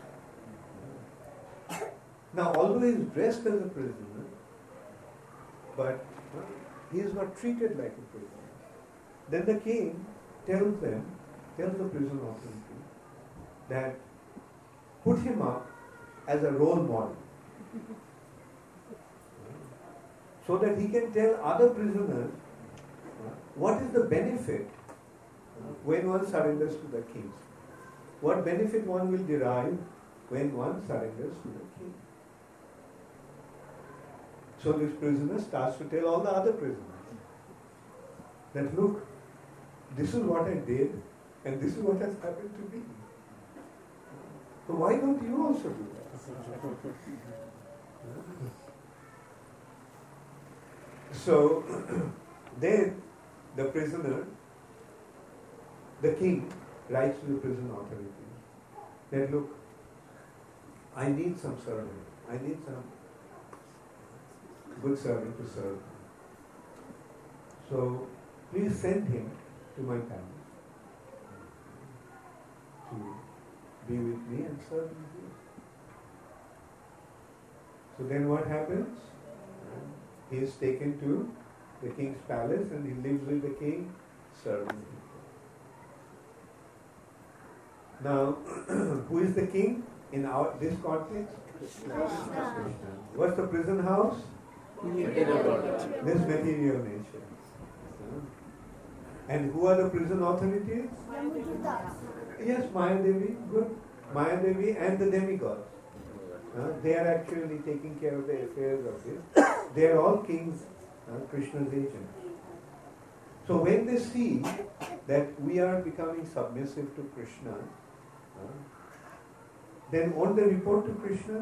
[SPEAKER 1] Now, although he is dressed as a prisoner, but he is not treated like a prisoner. Then the king tells the prison authority that put him up as a role model so that he can tell other prisoners what is the benefit when one surrenders to the king. What benefit one will derive when one surrenders to the king. So this prisoner starts to tell all the other prisoners that, look, this is what I did and this is what has happened to me. So why don't you also do that? So then the prisoner, the king, writes to the prison authority that, look, I need some servant. I need some good servant to serve me. So please send him to my palace to be with me and serve me here. So then what happens? He is taken to the king's palace and he lives with the king, serving him. Now, who is the king in this context? Krishna. What's the prison house? This material nature. And who are the prison authorities? Yes, Maya Devi, good. Maya Devi and the demigods. They are actually taking care of the affairs of this. They are all kings, Krishna's agents. So when they see that we are becoming submissive to Krishna, then won't they report to Krishna?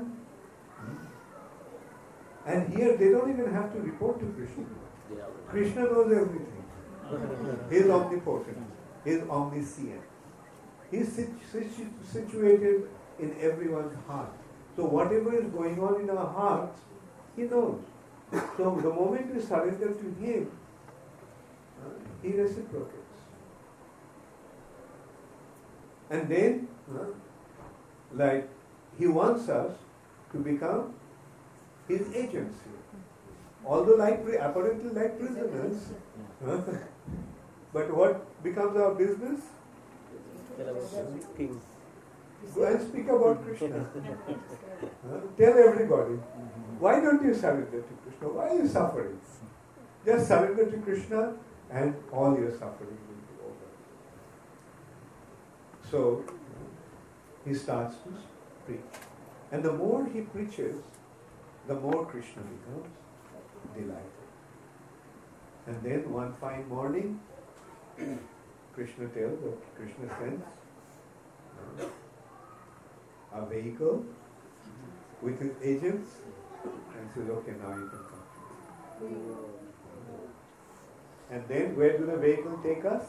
[SPEAKER 1] And here they don't even have to report to Krishna. Krishna knows everything. He is omnipotent. He is omniscient. He is situated in everyone's heart. So whatever is going on in our hearts, he knows. So the moment we surrender to him, he reciprocates. And then, like, he wants us to become his agents here. Although apparently like prisoners, but what becomes our business?
[SPEAKER 2] King.
[SPEAKER 1] Go and speak about Krishna. Tell everybody. Why don't you surrender to Krishna? Why are you suffering? Just surrender to Krishna and all your suffering will be over. So, he starts to preach. And the more he preaches, the more Krishna becomes delighted. And then one fine morning, Krishna sends a vehicle with his agents and says, okay, now you can come. And then where do the vehicle take us?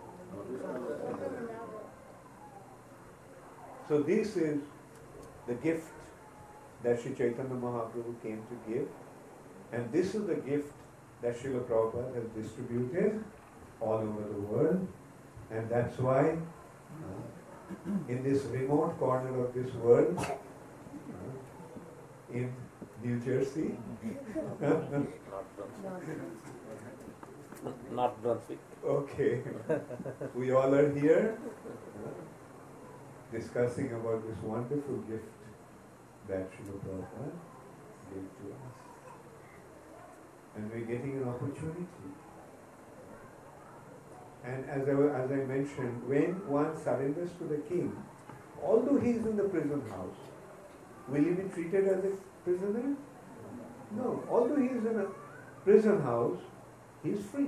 [SPEAKER 1] So this is the gift that Sri Chaitanya Mahaprabhu came to give, and this is the gift that Srila Prabhupada has distributed all over the world, and that's why in this remote corner of this world, in New Jersey,
[SPEAKER 2] Not Brunswick.
[SPEAKER 1] okay, we all are here discussing about this wonderful gift that Srila Prabhupada gave to us. opportunity. And as I mentioned, when one surrenders to the king, although he is in the prison house, will he be treated as a prisoner? No. Although he is in a prison house, he is free.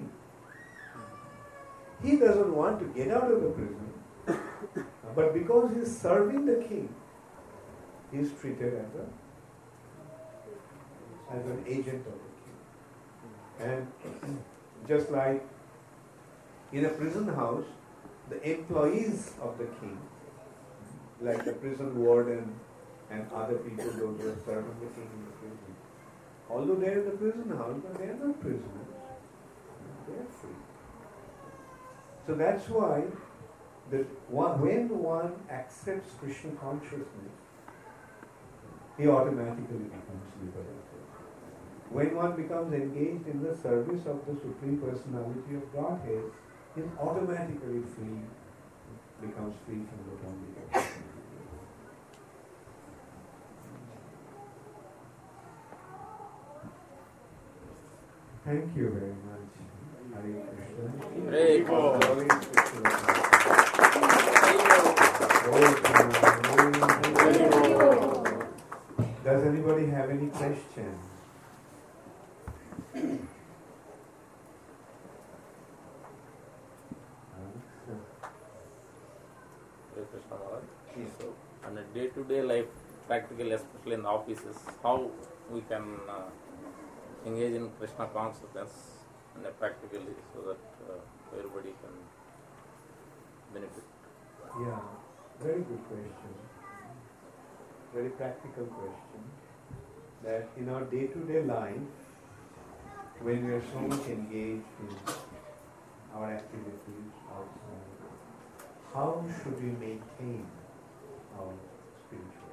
[SPEAKER 1] He doesn't want to get out of the prison, but because he is serving the king, he is treated as an agent of the king. And just like in a prison house, the employees of the king, like the prison warden and other people, those who are serving the king in the prison, although they are in the prison house, but they are not prisoners. They are free. So that's why when one accepts Krishna consciousness, he automatically becomes liberated. When one becomes engaged in the service of the Supreme Personality of Godhead, he is automatically free, becomes free from the bondage. Thank you very much. Hare Krishna.
[SPEAKER 2] Hare Krishna.
[SPEAKER 1] Does anybody have any questions?
[SPEAKER 2] Hare Krishna Maharaj. So, on a day-to-day life, practically, especially in the offices, how we can engage in Krishna consciousness practically so that everybody can benefit?
[SPEAKER 1] Yeah, very good question. Very practical question. That in our day-to-day life, when we are so much engaged in our activities outside, how should we maintain our spiritual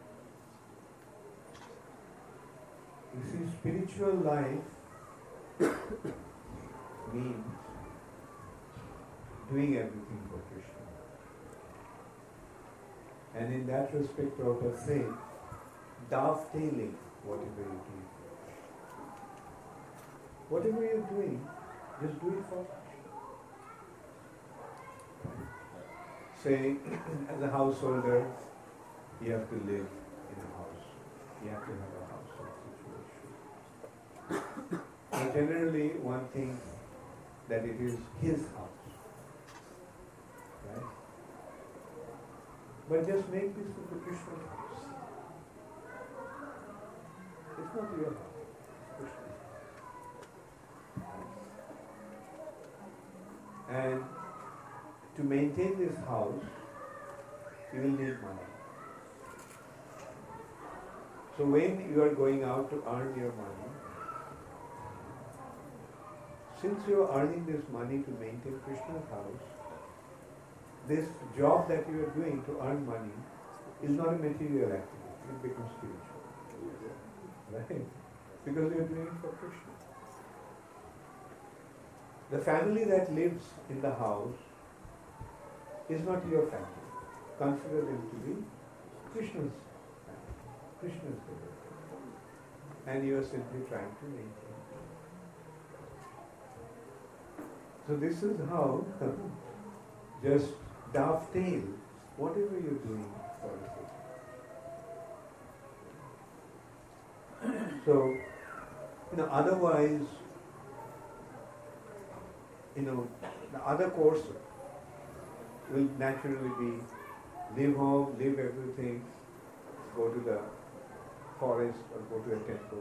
[SPEAKER 1] life? You see, spiritual life means doing everything for Krishna. And in that respect, Prabhupada said, dovetailing whatever you do. Whatever you're doing, just do it for Krishna. Say, as a householder, you have to live in a house. You have to have a household situation. And generally, one thinks that it is his house. Right? But just make this into Krishna's house. It's not your house. It's Krishna's house. And to maintain this house, you will need money. So when you are going out to earn your money, since you are earning this money to maintain Krishna's house, this job that you are doing to earn money is not a material activity, it becomes spiritual. Right? Because you are doing it for Krishna. The family that lives in the house is not your family. Consider them to be Krishna's family, Krishna's devotee. And you are simply trying to maintain. So this is how just dovetail whatever you're doing for the sake. So, otherwise, the other course will naturally be leave home, leave everything, go to the forest or go to a temple.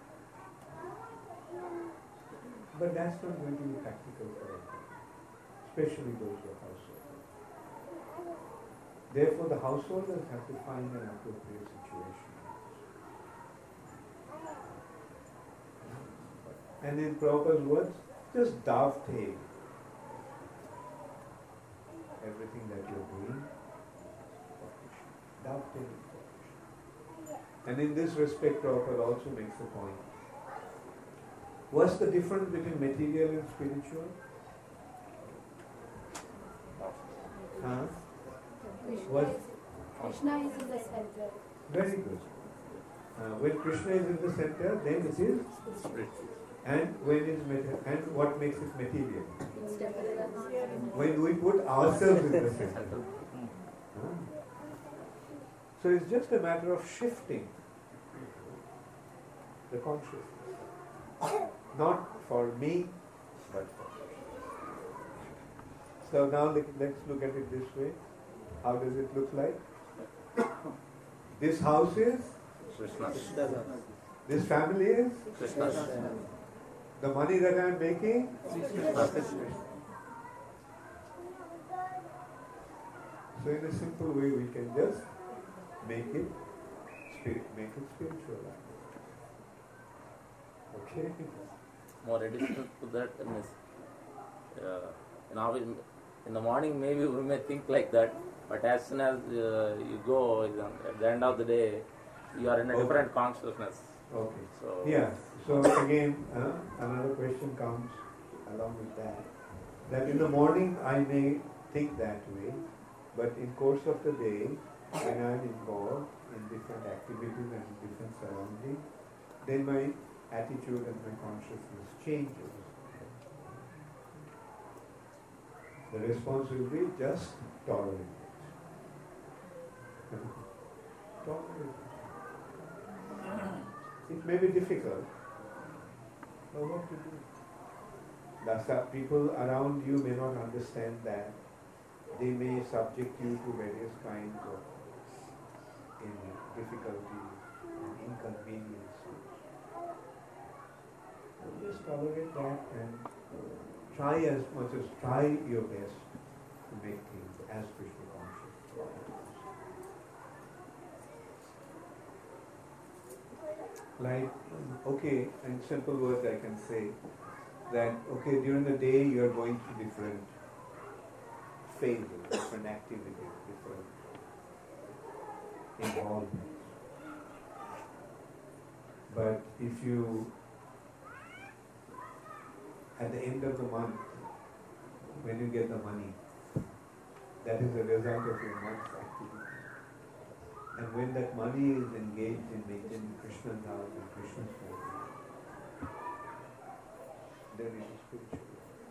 [SPEAKER 1] But that's not going to be practical for everyone, especially those who are householders. Therefore, the householders have to find an appropriate situation. And in Prabhupada's words, just dovetail everything that you're doing for Krishna. Dovetail it for Krishna. And in this respect, Prabhupada also makes the point. What's the difference between material and spiritual? Huh?
[SPEAKER 3] Krishna is in the center.
[SPEAKER 1] Very good. When Krishna is in the center, then it is
[SPEAKER 2] Spiritual.
[SPEAKER 1] And and what makes it material? When we put ourselves in the center. So it's just a matter of shifting the consciousness. Not for me, but for others. So now let's look at it this way. How does it look like? This house is
[SPEAKER 2] Krishna's.
[SPEAKER 1] This family is
[SPEAKER 2] Krishna's.
[SPEAKER 1] the money that I am making. So in a simple way, we can just make it spiritual. Okay.
[SPEAKER 2] More additional to that, in the morning maybe we may think like that, but as soon as you go, at the end of the day, you are in a different consciousness.
[SPEAKER 1] Okay.
[SPEAKER 2] So
[SPEAKER 1] Yeah. So again, another question comes along with that. That in the morning I may think that way, but in course of the day, when I am involved in different activities and different surroundings, then my attitude and my consciousness changes. The response will be just tolerate it. Tolerate it. It may be difficult, but what to do? People around you may not understand that. They may subject you to various kinds of difficulties and inconveniences. So just tolerate that and try your best to make things as Krishna conscious. Like, okay, in simple words I can say that, okay, during the day you are going through different phases, different activities, different involvements. But if you, at the end of the month, when you get the money, that is the result of your month's activity. And when that money is engaged in maintaining Krishna's house and Krishna's family, then it is spiritual.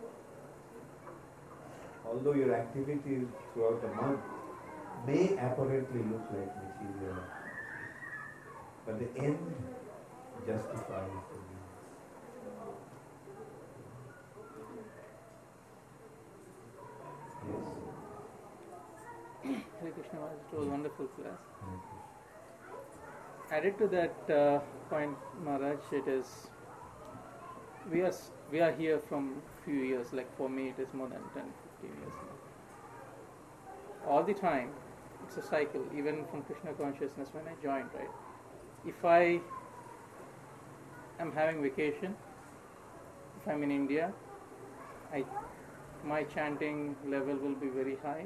[SPEAKER 1] Although your activities throughout the month may apparently look like material, but the end justifies the means. Yes.
[SPEAKER 4] Hare Krishna Maharaj, it was a wonderful class. Added to that point, Maharaj, it is we are here from few years. Like for me, it is more than 10, 15 years now. All the time, it's a cycle. Even from Krishna consciousness, when I joined, right? If I am having vacation, if I'm in India, my chanting level will be very high.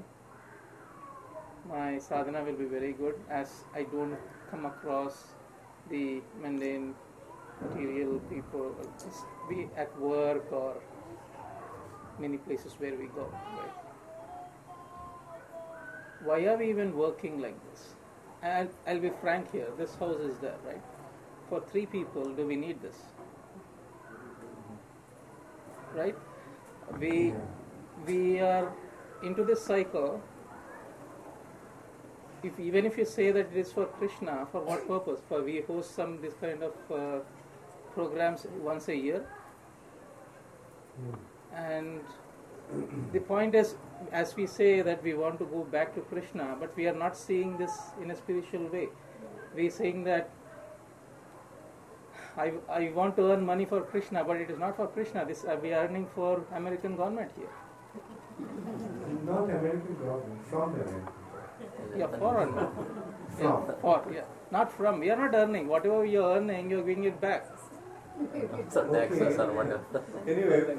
[SPEAKER 4] My sadhana will be very good, as I don't come across the mundane material people, be at work or many places where we go. Right? Why are we even working like this? And I'll be frank here, this house is there, right? For 3 people, do we need this? Right? We are into this cycle. Even if you say that it is for Krishna, for what purpose? For we host this kind of programs once a year, and the point is, as we say that we want to go back to Krishna, but we are not seeing this in a spiritual way. We are saying that I want to earn money for Krishna, but it is not for Krishna. This we are earning for American government here.
[SPEAKER 1] Not American government, from the American.
[SPEAKER 4] Yeah, foreign. Not from. We are not earning. Whatever you are earning, you are giving it back.
[SPEAKER 2] So taxes or whatever.
[SPEAKER 1] Anyway,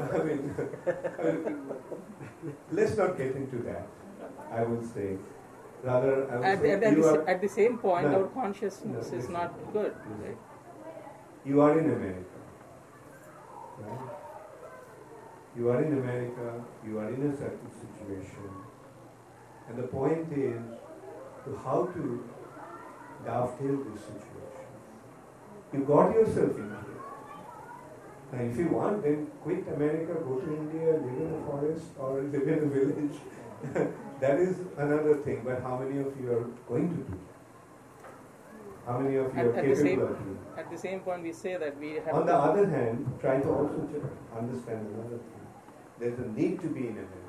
[SPEAKER 1] let's not get into that. I would say, rather,
[SPEAKER 4] at the same point, our consciousness is not good. Right?
[SPEAKER 1] You are in America, right? You are in America. You are in a certain situation, and the point is to how to dovetail this situation. You got yourself in here. Now, if you want, then quit America, go to India, live in a forest or live in a village. That is another thing. But how many of you are going to do? How many of you are capable of doing?
[SPEAKER 4] At the same point, we say that we have.
[SPEAKER 1] On the other hand, try to also understand another thing. There's a need to be in America.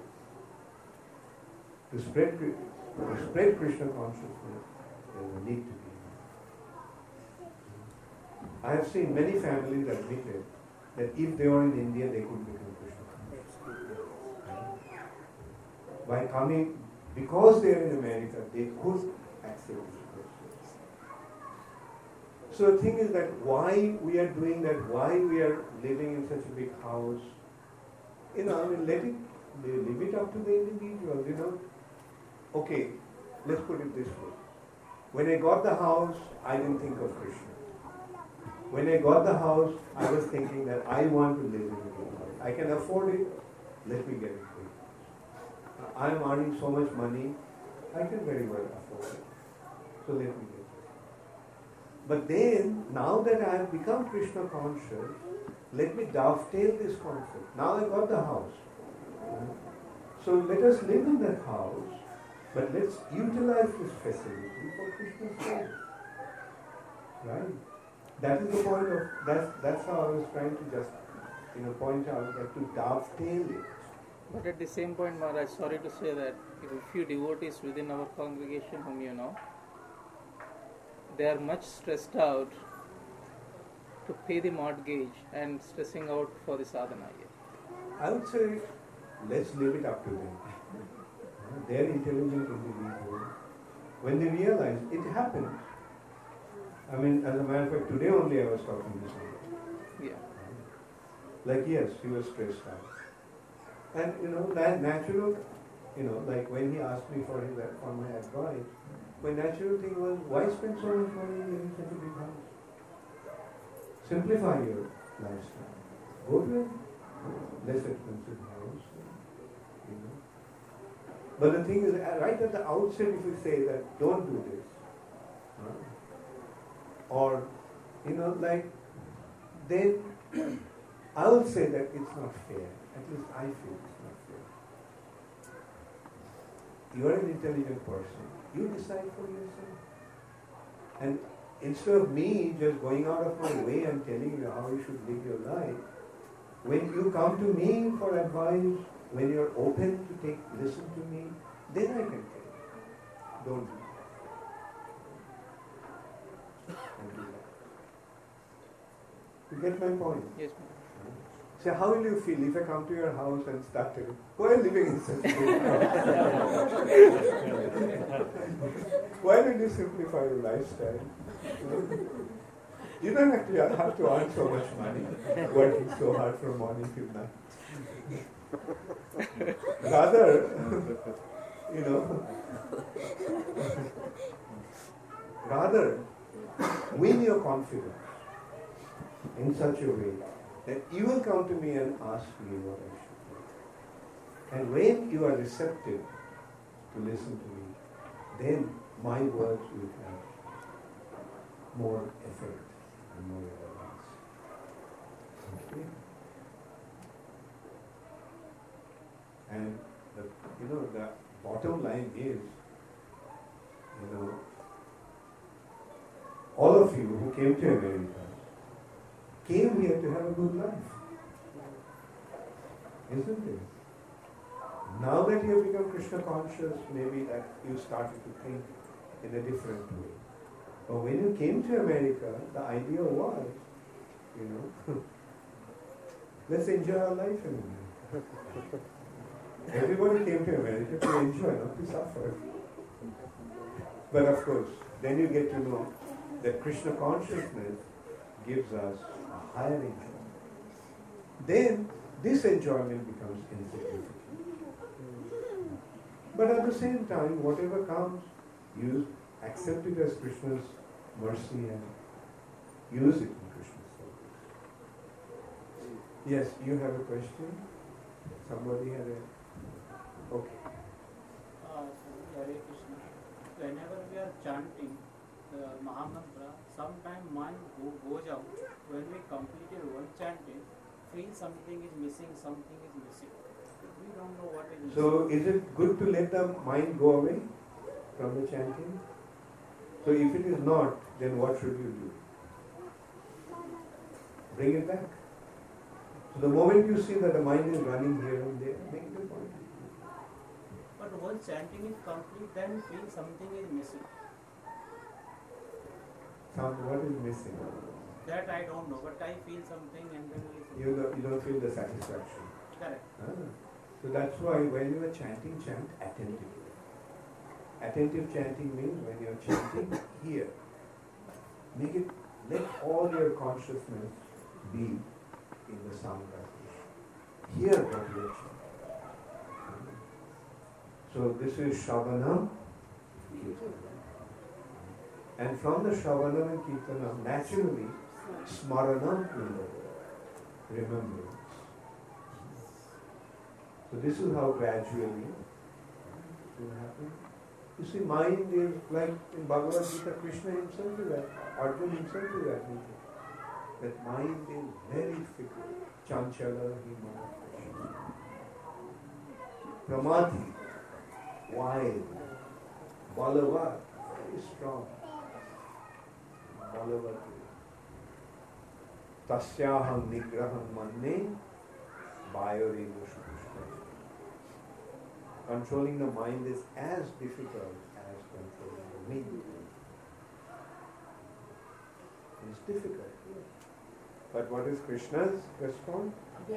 [SPEAKER 1] To spread Krishna consciousness, there's a need to be in America. I have seen many families admitted that if they were in India, they could become Krishna conscious. By coming, because they are in America, they could accept this. So the thing is that why we are doing that, why we are living in such a big house, I mean, leave it up to the individual, Okay, let's put it this way. When I got the house, I didn't think of Krishna. When I got the house, I was thinking that I want to live in a big house. I can afford it, let me get it. I am earning so much money, I can very well afford it. So let me get it. But then, now that I have become Krishna conscious, let me dovetail this concept. Now I got the house. So let us live in that house, but let's utilize this facility for Krishna's sake. Right? That is the point of, that's how I was trying to just, point out that to dovetail it.
[SPEAKER 4] But at the same point, Maharaj, sorry to say that a few devotees within our congregation whom you know, they are much stressed out to pay the mortgage and stressing out for the sadhana.
[SPEAKER 1] I would say, let's leave it up to them. They're intelligent individuals. When they realize it happens. I mean, as a matter of fact, today only I was talking to somebody.
[SPEAKER 4] Yeah.
[SPEAKER 1] Like, yes, he was stressed out. And, that natural, like when he asked me for my advice, my natural thing was, why spend so much money in such a big house? Simplify your lifestyle. Go to a less expensive house. But the thing is, right at the outset, if we say that, don't do this, or, then I will say that it's not fair. At least I feel it's not fair. You are an intelligent person. You decide for yourself. And instead of me just going out of my way and telling you how you should live your life, when you come to me for advice, when you're open to listen to me, then I can tell you. Don't do that. Don't do that. You get my point?
[SPEAKER 4] Yes, ma'am.
[SPEAKER 1] So how will you feel if I come to your house and start to go and living in such a big house? Why don't you simplify your lifestyle? You don't actually have to earn so much money, working so hard from morning till night. Rather, rather win your confidence in such a way that you will come to me and ask me what I should do. And when you are receptive to listen to me, then my words will have more effect and more relevance. Okay? And the bottom line is, all of you who came to America came here to have a good life. Isn't it? Now that you have become Krishna conscious, maybe that you started to think in a different way. But when you came to America, the idea was, let's enjoy our life in America. Everybody came to America to enjoy, not to suffer. But of course, then you get to know that Krishna consciousness gives us a higher enjoyment. Then this enjoyment becomes insignificant. But at the same time, whatever comes, you accept it as Krishna's mercy and use it in Krishna's service. Yes, you have a question? Somebody had a... Okay.
[SPEAKER 5] Hare Krishna. Whenever we are chanting the Mahamantra, sometimes mind goes out. When we completed one chanting, feel something is missing, something is missing. We don't know what is missing.
[SPEAKER 1] So is it good to let the mind go away from the chanting? So if it is not, then what should you do? Bring it back. So the moment you see that the mind is running here and there, make it a point.
[SPEAKER 5] But once chanting is complete, then feel something is missing.
[SPEAKER 1] What is missing?
[SPEAKER 5] That I don't know, but I feel something and then
[SPEAKER 1] You don't feel the satisfaction.
[SPEAKER 5] correct.
[SPEAKER 1] So that's why when you are chanting, chant attentively. Attentive chanting means when you are chanting here, let all your consciousness be in the sound vibration. Hear what you are chanting. So this is Shravanam, Kirtanam. And from the Shravanam and Kirtanam, naturally, Smaranam will remembrance. So this is how gradually it will happen. You see, mind is like in Bhagavad Gita, Krishna himself is Arjuna himself is admitting that mind is very fickle. Chanchala, hima, Pramati, wild, Balavat, very strong. Balavat. Tasyaham nigraham manne, Vayorena Shukushta. Controlling the mind is as difficult as controlling the mind. It's difficult. But what is Krishna's response?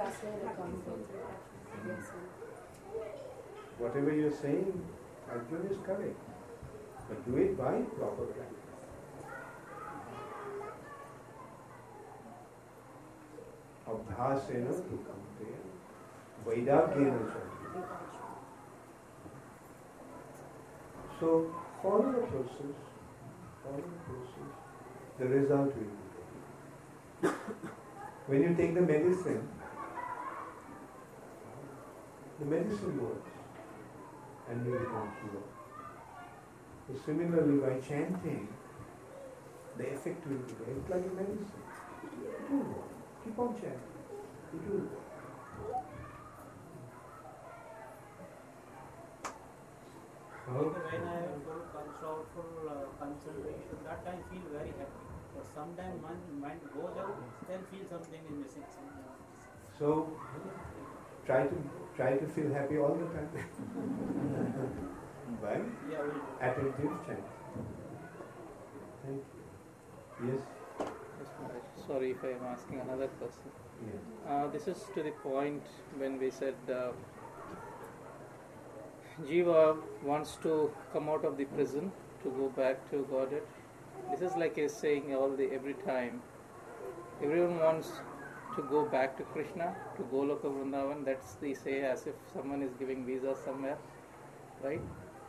[SPEAKER 1] Whatever you're saying, Arjuna is correct. But do it by proper practice. Abhyasena tu kamteya, Vairagyena cha. So follow the process, the result will be there. When you take the medicine works and you become cured. So similarly, by chanting, the effect will be there. It's like a medicine. It will work. Keep on chanting. It will work.
[SPEAKER 5] When I have full concentration, that time feel very happy. But sometimes mind goes out, then feel something is missing.
[SPEAKER 1] So try to feel happy all the time. By attentive chanting. Thank you. Yes.
[SPEAKER 4] Yes, Maharaj. Sorry if I am asking another question.
[SPEAKER 1] Yes.
[SPEAKER 4] This is to the point when we said Jiva wants to come out of the prison to go back to Godhead. This is like he's saying every time. Everyone wants to go back to Krishna, to Goloka Vrindavan. That's they say as if someone is giving visa somewhere, right?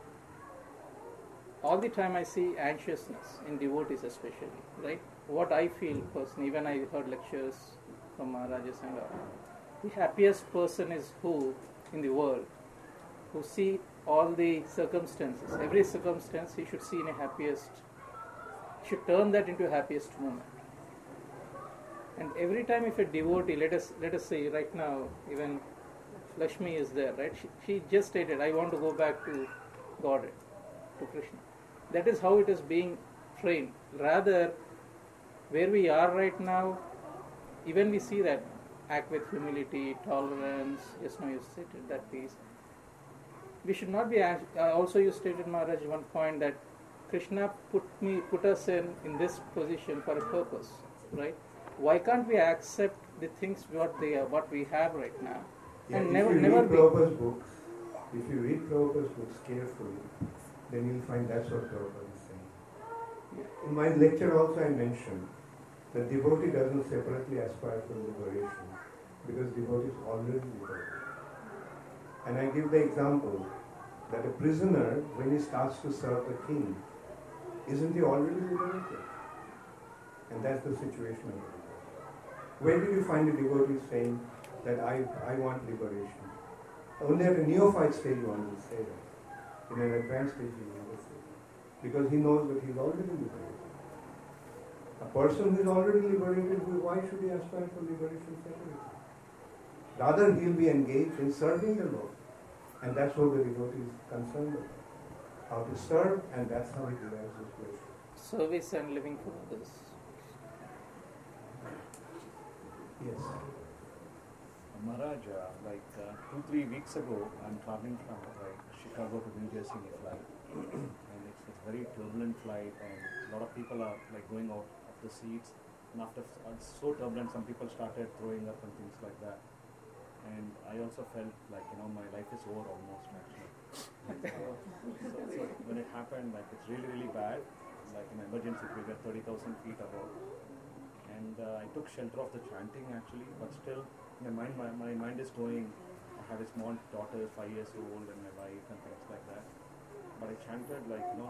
[SPEAKER 4] All the time I see anxiousness in devotees especially, right? What I feel personally, when I heard lectures from Maharajas and all, the happiest person is who in the world, who see all the circumstances, every circumstance he should see in a happiest, should turn that into a happiest moment. And every time if a devotee, let us say right now, even Lakshmi is there, right? She just stated, I want to go back to Godhead, to Krishna. That is how it is being trained. Rather, where we are right now, even we see that act with humility, tolerance, just now you stated that piece. We should not be, also you stated Maharaj one point that Krishna put us in this position for a purpose, right? Why can't we accept the things what we have right now?
[SPEAKER 1] Yeah,
[SPEAKER 4] And
[SPEAKER 1] if
[SPEAKER 4] never
[SPEAKER 1] you
[SPEAKER 4] be.
[SPEAKER 1] read Prabhupada's books carefully, then you'll find that's what Prabhupada is saying. In my lecture also I mentioned that devotee doesn't separately aspire for liberation because devotee is already liberated. And I give the example that a prisoner, when he starts to serve the king, isn't he already liberated? And that's the situation of the devotee. Where did you find a devotee saying that I want liberation? Only at a neophyte stage one will say that. In an advanced stage he will never say that. Because he knows that he is already liberated. A person who is already liberated, why should he aspire for liberation separately? Rather, he'll be engaged in serving the Lord. And that's what the devotee is concerned with. How to serve, and that's how he derives his pleasure.
[SPEAKER 4] Service and living for others.
[SPEAKER 1] Yes.
[SPEAKER 6] Maharaj, 2-3 weeks ago, I'm traveling from Chicago to New Jersey in a flight, and it's a very turbulent flight, and a lot of people are going out of the seats, and after it's so turbulent, some people started throwing up and things like that, and I also felt my life is over almost actually. So when it happened, it's really bad, like an emergency figure 30,000 feet above, and I took shelter of the chanting actually, but still. My mind is going. I have a small daughter, 5 years old, and my wife, and things like that. But I chanted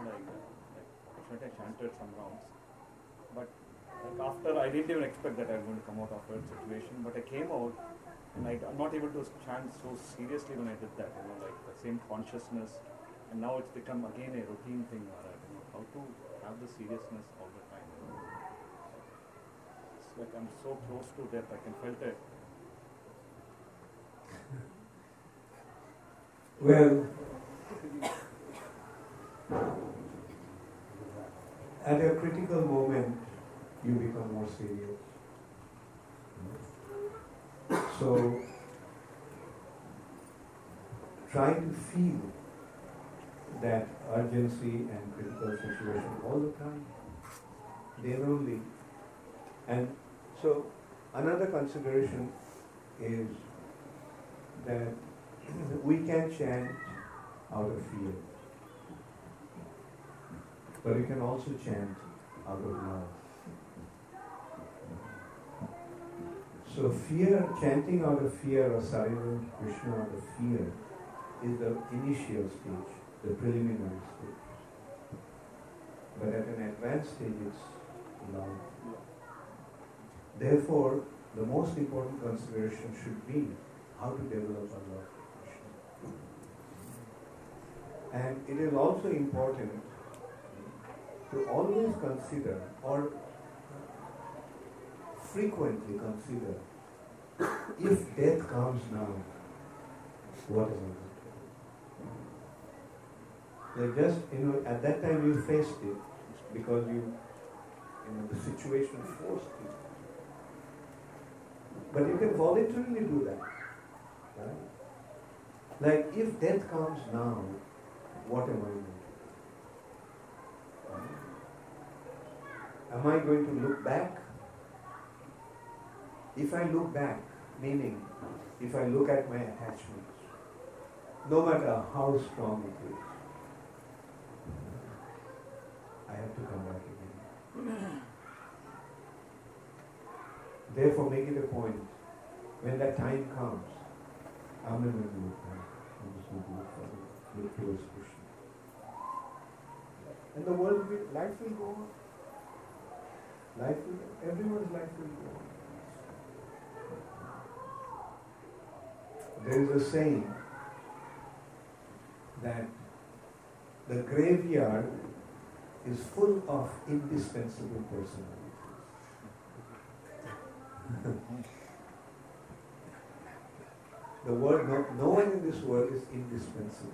[SPEAKER 6] I chanted some rounds. But after, I didn't even expect that I was going to come out of that situation. But I came out, and I'm not able to chant so seriously when I did that. The same consciousness, and now it's become again a routine thing. How to have the seriousness all the time. It's like I'm so close to death. I can feel it.
[SPEAKER 1] Well, at a critical moment, you become more serious. So, try to feel that urgency and critical situation all the time. There only. And so, another consideration is that we can chant out of fear, but we can also chant out of love. So chanting out of fear or surrendering to Krishna out of fear is the initial stage, the preliminary stage. But at an advanced stage, it's love. Therefore, the most important consideration should be how to develop our love for Krishna. And it is also important to always consider or frequently consider, if death comes now, what am I going to do? Like just, at that time you faced it because the situation forced you. But you can voluntarily do that. Right? Like if death comes now, what am I going to do? Am I going to look back? If I look back, meaning if I look at my attachments, no matter how strong it is, I have to come back again. Therefore, make it a point, when that time comes, I'm not going to look back. I'm just going to look towards Krishna. And the life will go on. Everyone's life will go on. There is a saying that the graveyard is full of indispensable personalities. The word, no one in this world is indispensable.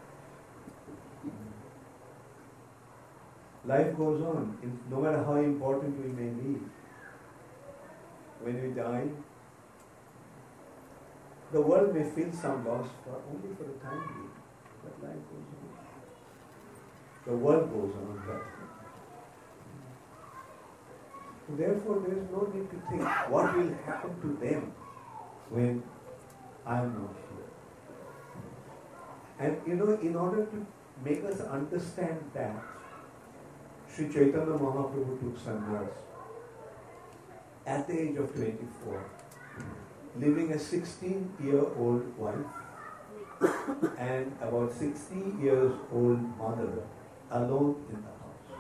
[SPEAKER 1] Life goes on, no matter how important we may be. When we die, the world may feel some loss only for the time being, but life goes on. The world goes on, but therefore there is no need to think what will happen to them when I am not here. And in order to make us understand that, Sri Chaitanya Mahaprabhu took sannyas at the age of 24, leaving a 16-year-old wife and about 60-years-old mother alone in the house.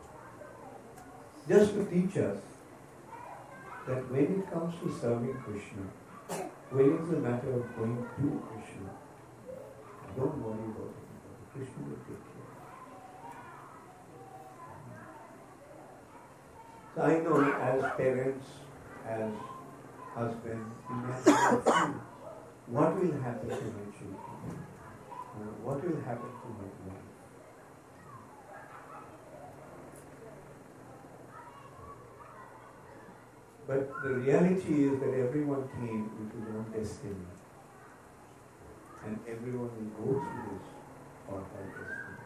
[SPEAKER 1] Just to teach us that when it comes to serving Krishna, when it's a matter of going to Krishna, don't worry about it. Krishna will take care. So I know as parents, as husbands, you may have a few what will happen to my children? What will happen to my life? But the reality is that everyone came with his own destiny. And everyone will go through this or her destiny.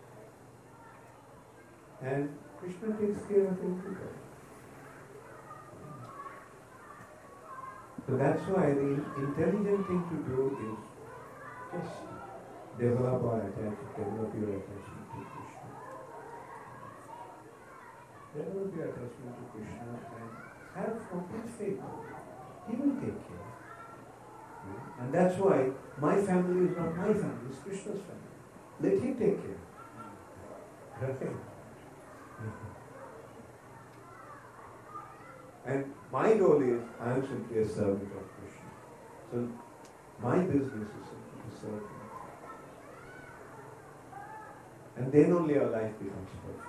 [SPEAKER 1] And Krishna takes care of everybody. So that's why the intelligent thing to do is just develop your attachment to Krishna. Develop your attachment to Krishna and have complete faith. He will take care. And that's why my family is not my family, it's Krishna's family. Let him take care. Okay. And my role is, I am simply a servant of Krishna. So my business is simply to serve him. And then only our life becomes perfect.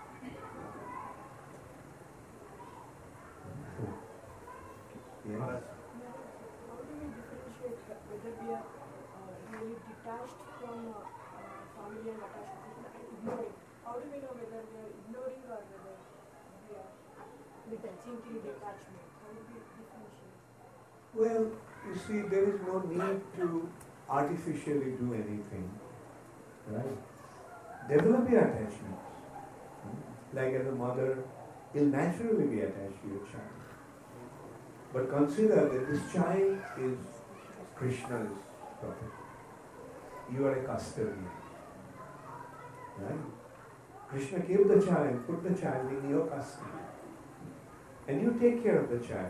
[SPEAKER 1] Yes.
[SPEAKER 3] How do we differentiate whether we are really detached from family and attached to Krishna and ignoring? How do we know whether we are ignoring or whether we are detaching detachment? How do we differentiate?
[SPEAKER 1] Well, you see, there is no need to artificially do anything. Right? Develop your attachments. Like as a mother, you'll naturally be attached to your child. But consider that this child is Krishna's property. You are a custodian. Right? Krishna gave the child, put the child in your custody. And you take care of the child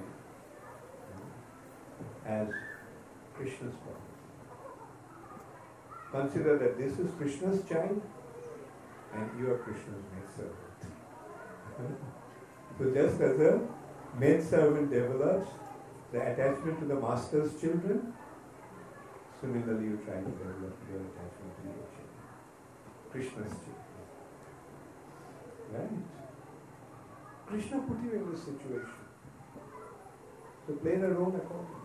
[SPEAKER 1] as Krishna's property. Consider that this is Krishna's child and you are Krishna's maidservant. So just as a maidservant develops the attachment to the master's children, similarly you try to develop your attachment to your children. Krishna's children. Right? Krishna put you in this situation. So play the role accordingly.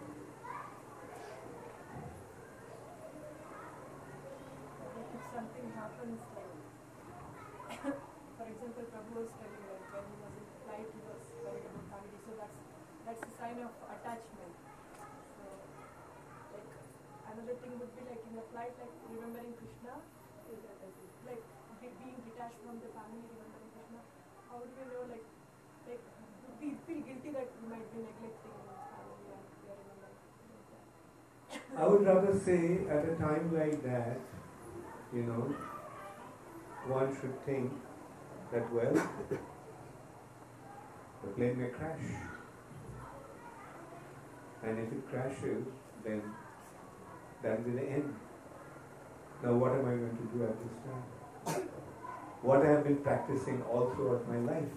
[SPEAKER 3] If something happens, like, for example, Prabhu was telling that when he was in flight, he was worried about family. So that's a sign of attachment. So, like, another thing would be like in the flight, like remembering Krishna, like being detached from the family, remembering Krishna. How do we know, like we feel guilty that we might be neglecting our family and we are remembering that?
[SPEAKER 1] I would rather say at a time like that, one should think that, well, the plane may crash. And if it crashes, then that will be the end. Now what am I going to do at this time? What I have been practicing all throughout my life.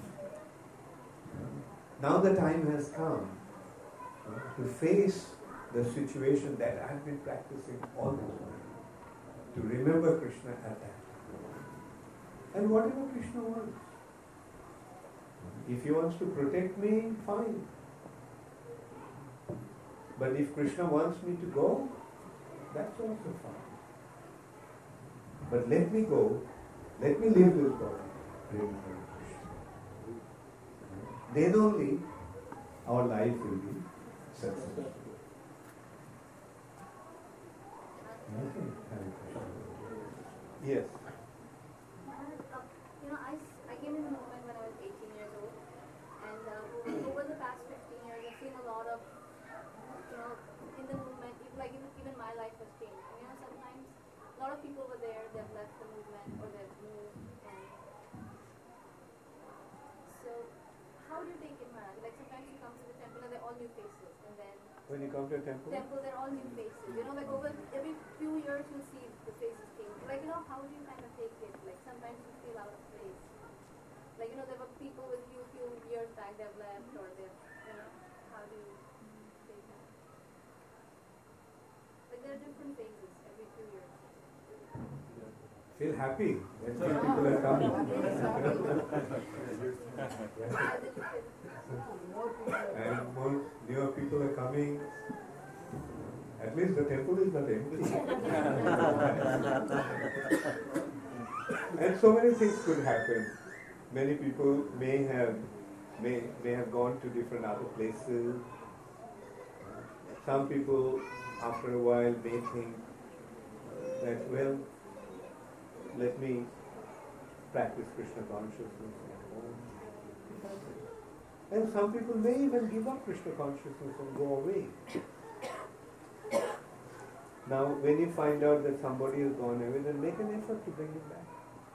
[SPEAKER 1] Now the time has come to face the situation that I have been practicing all this time. To remember Krishna at that time. And whatever Krishna wants. If he wants to protect me, fine. But if Krishna wants me to go, that's also fine. But let me go, let me leave this body, remember Krishna. Then only our life will be successful. Okay. Yes.
[SPEAKER 7] I came in the movement when I was 18 years old, and over the past 15 years, I've seen a lot of, in the movement, even my life has changed. Sometimes a lot of people were there, they've left the movement or they've moved, and so how do you take it, Maharaj? Like sometimes you come to the temple and they're all new faces, and then
[SPEAKER 1] When you come to a temple?
[SPEAKER 7] they're all new faces. Like over every few years you see the faces change. Like, how do you kind of take it? Like sometimes you feel out of place. Like, there were people with you a few years back they've left or they've, how do you take that? Like there are different phases every few years.
[SPEAKER 1] Feel happy when people are coming. And more newer people are coming. At At least the temple is not empty. And so many things could happen. Many people may have gone to different other places. Some people, after a while, may think that, well, let me practice Krishna consciousness at home. And some people may even give up Krishna consciousness and go away. Now, when you find out that somebody has gone away, then make an effort to bring him back.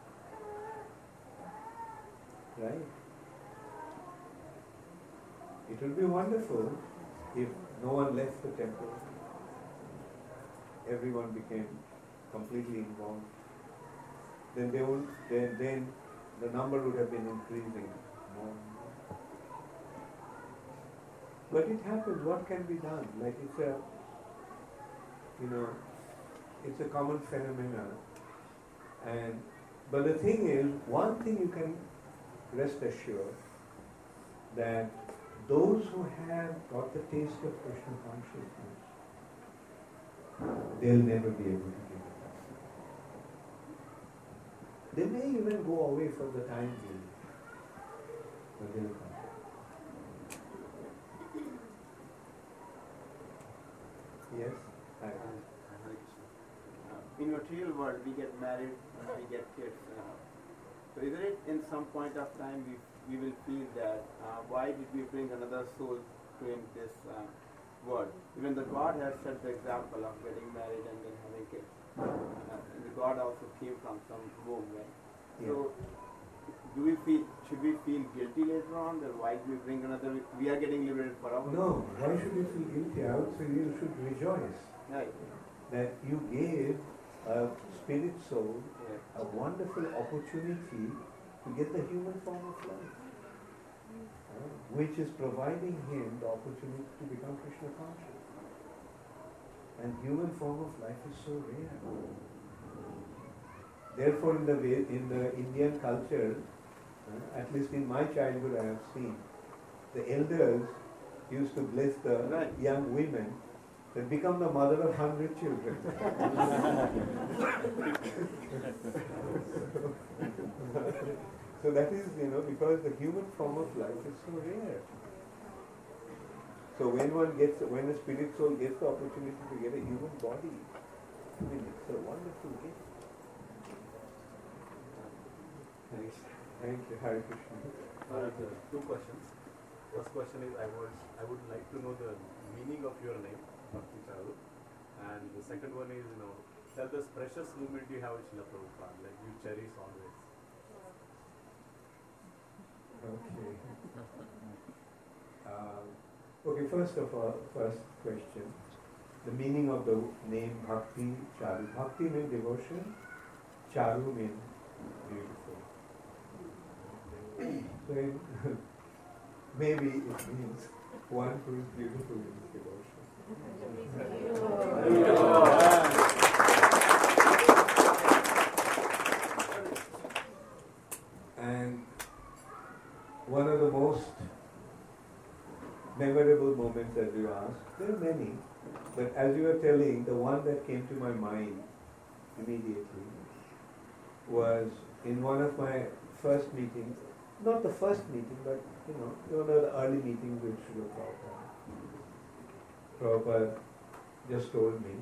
[SPEAKER 1] Right? It would be wonderful if no one left the temple. Everyone became completely involved. Then then the number would have been increasing more and more. But it happens. What can be done? Like it's a common phenomenon. But the thing is, one thing you can rest assured, that those who have got the taste of Krishna consciousness, they'll never be able to give it up. They may even go away for the time being, but they'll come. Yes?
[SPEAKER 8] In material world, we get married and we get kids. So isn't it in some point of time we will feel that why did we bring another soul to in this world? Even the God has set the example of getting married and then having kids. And the God also came from some womb, right?
[SPEAKER 1] Yeah.
[SPEAKER 8] So should we feel guilty later on that why do we bring another, we are getting liberated forever?
[SPEAKER 1] No, why should you feel guilty? I would say you should rejoice
[SPEAKER 8] Right.
[SPEAKER 1] that you gave a spirit soul a wonderful opportunity to get the human form of life, which is providing him the opportunity to become Krishna conscious. And human form of life is so rare. Therefore, in the Indian culture, at least in my childhood, I have seen the elders used to bless the young women that become the mother of 100 children. So that is, because the human form of life is so rare. So when a spirit soul gets the opportunity to get a human body, it's a wonderful gift. Thanks. Thank you, Hare Krishna.
[SPEAKER 9] Two questions. First question is I would like to know the meaning of your name, Bhakti Charu. And the second one is, tell this precious moment you have with Srila Prabhupada, like you cherish always.
[SPEAKER 1] Okay. Okay, first of all, first question. The meaning of the name Bhakti Charu. Bhakti means devotion, Charu means beautiful. So maybe it means one who is beautiful in his devotion. And one of the most memorable moments, as you asked, there are many, but as you were telling, the one that came to my mind immediately was in one of my first meetings, not the first meeting, but the early meetings with Srila Prabhupada. Prabhupada just told me,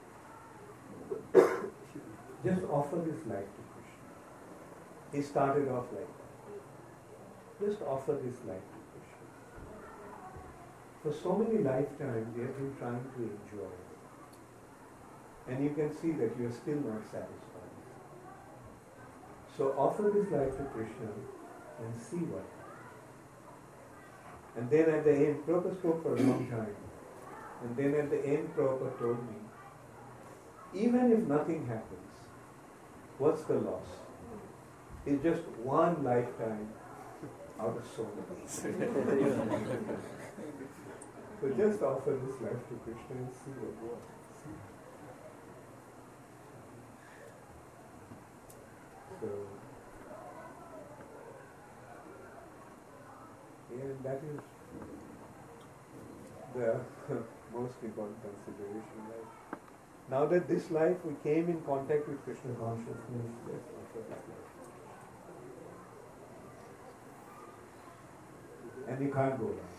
[SPEAKER 1] just offer this life to Krishna. He started off like that. Just offer this life to Krishna. For so many lifetimes we have been trying to enjoy it. And you can see that you are still not satisfied. So offer this life to Krishna and see what happens. And then at the end, Prabhupada spoke for a long time. And then at the end, Prabhupada told me, even if nothing happens, what's the loss? It's just one lifetime out of so many. So just offer this life to Krishna and see what works. So, yeah, the most important consideration. Right? Now that this life we came in contact with Krishna consciousness, let's offer that life. And you can't go wrong.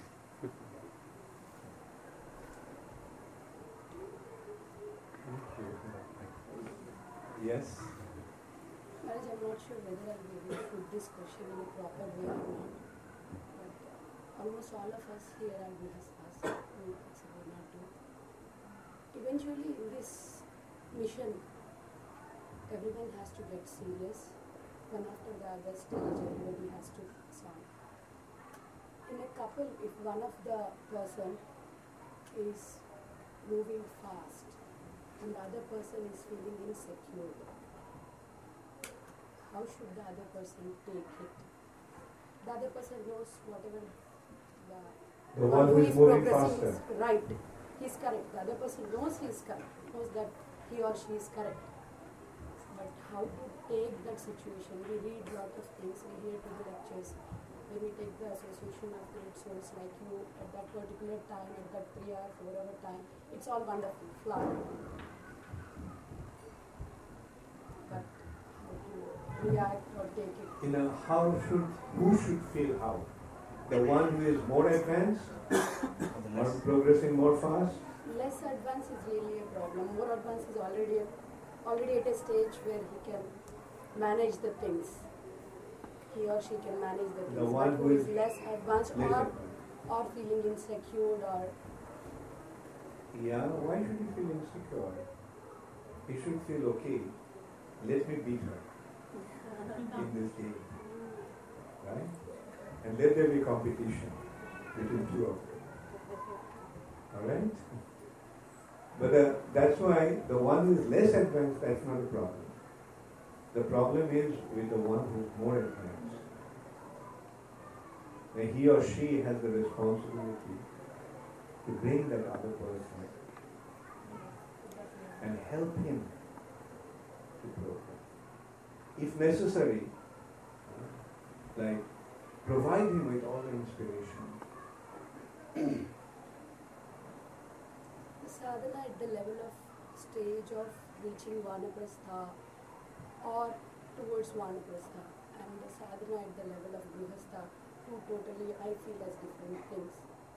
[SPEAKER 1] Yes?
[SPEAKER 10] Maharaj, I'm not sure whether I'll be able to put this question in a proper way or not. But almost all of us here are Grihasthas, except one or two. Eventually, in this mission, everyone has to get serious. One after the other stage, everybody has to sound. In a couple, if one of the person is moving fast and the other person is feeling insecure, how should the other person take it? The other person knows whatever
[SPEAKER 1] the one who is moving faster.
[SPEAKER 10] is right. He's correct. The other person knows he is correct, knows that he or she is correct. But how to take that situation? We read a lot of things, we hear to the lectures. When we take the association of great souls like you at that particular time, at that 3 hour, 4 hour time, it's all wonderful, flower. But how to react or take it?
[SPEAKER 1] Who should feel how? The one who is more advanced or progressing more fast?
[SPEAKER 10] Less advanced is really a problem. More advanced is already at a stage where he can manage the things. He or she can manage the things.
[SPEAKER 1] The one
[SPEAKER 10] but
[SPEAKER 1] who is
[SPEAKER 10] less advanced or feeling insecure or...
[SPEAKER 1] Yeah, why should he feel insecure? He should feel, okay, let me beat her in this game. Right? And let there be competition between two of them. Alright? But that's why the one who is less advanced, that's not a problem. The problem is with the one who is more advanced. And he or she has the responsibility to bring that other person and help him to progress. If necessary, like provide him with all the inspiration.
[SPEAKER 10] The sadhana at the level of stage of reaching Vanaprastha or towards Vanaprastha, and the sadhana at the level of Grihastha, two totally, I feel, as different things.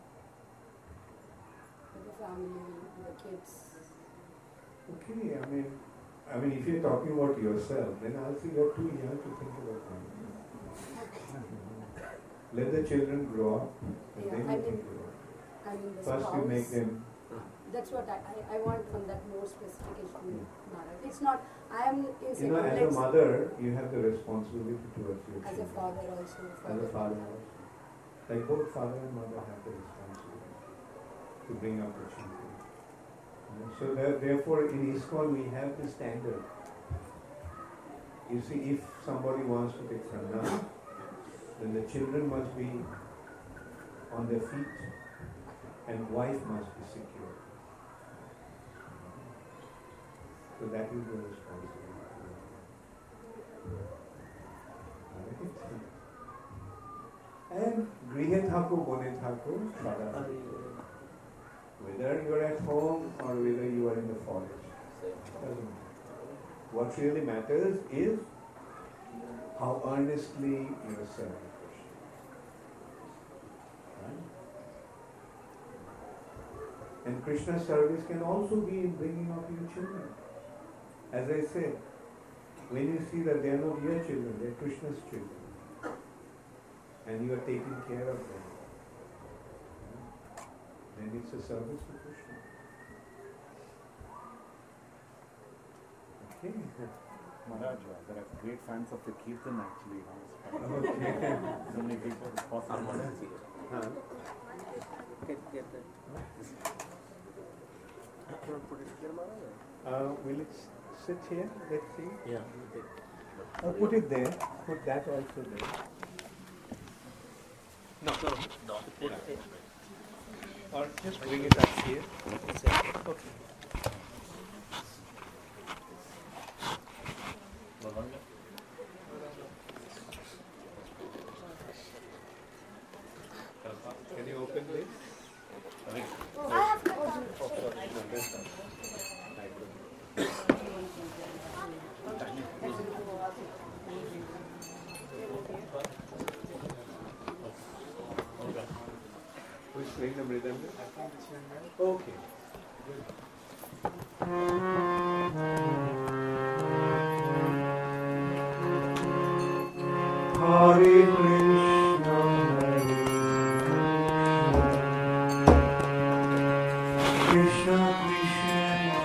[SPEAKER 10] With the family, with the kids.
[SPEAKER 1] Okay, I mean, if you're talking about yourself, then I'll say you're too young to think about family. Let the children grow up, and then you think about it.
[SPEAKER 10] I mean the
[SPEAKER 1] First
[SPEAKER 10] spouse,
[SPEAKER 1] you make them...
[SPEAKER 10] That's what I want from that more specification. Maharaj. It's not, I am insecure.
[SPEAKER 1] You know, as a mother, you have the responsibility towards your children.
[SPEAKER 10] As a father also.
[SPEAKER 1] As a father also. Like both father and mother have the responsibility to bring up the children. So therefore in ISKCON we have the standard. You see, if somebody wants to take sannyas, then the children must be on their feet and wife must be secure. So that is the responsibility. And Grihe Thako, Bone Thako, Sada. Whether you are at home or whether you are in the forest, doesn't matter. What really matters is how earnestly you are serving Krishna. Right? And Krishna's service can also be in bringing up your children. As I said, when you see that they are not your children, they are Krishna's children, and you are taking care of them, then it's a service to Krishna. Okay.
[SPEAKER 6] Maharaj, there are great fans of the Kirtan actually.
[SPEAKER 1] Okay.
[SPEAKER 6] So many people possible.
[SPEAKER 1] Will it sit here? Let's see.
[SPEAKER 2] Yeah.
[SPEAKER 1] Put it there. Put that also there. No. Put it. Or just bring it up here. Okay. Can you open this?
[SPEAKER 9] Okay.
[SPEAKER 1] Hare Krishna, Krishna Krishna,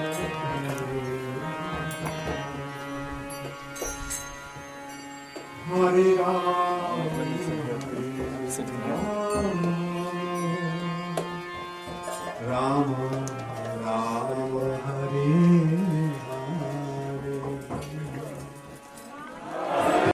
[SPEAKER 1] Hare Rama, Rama Rama.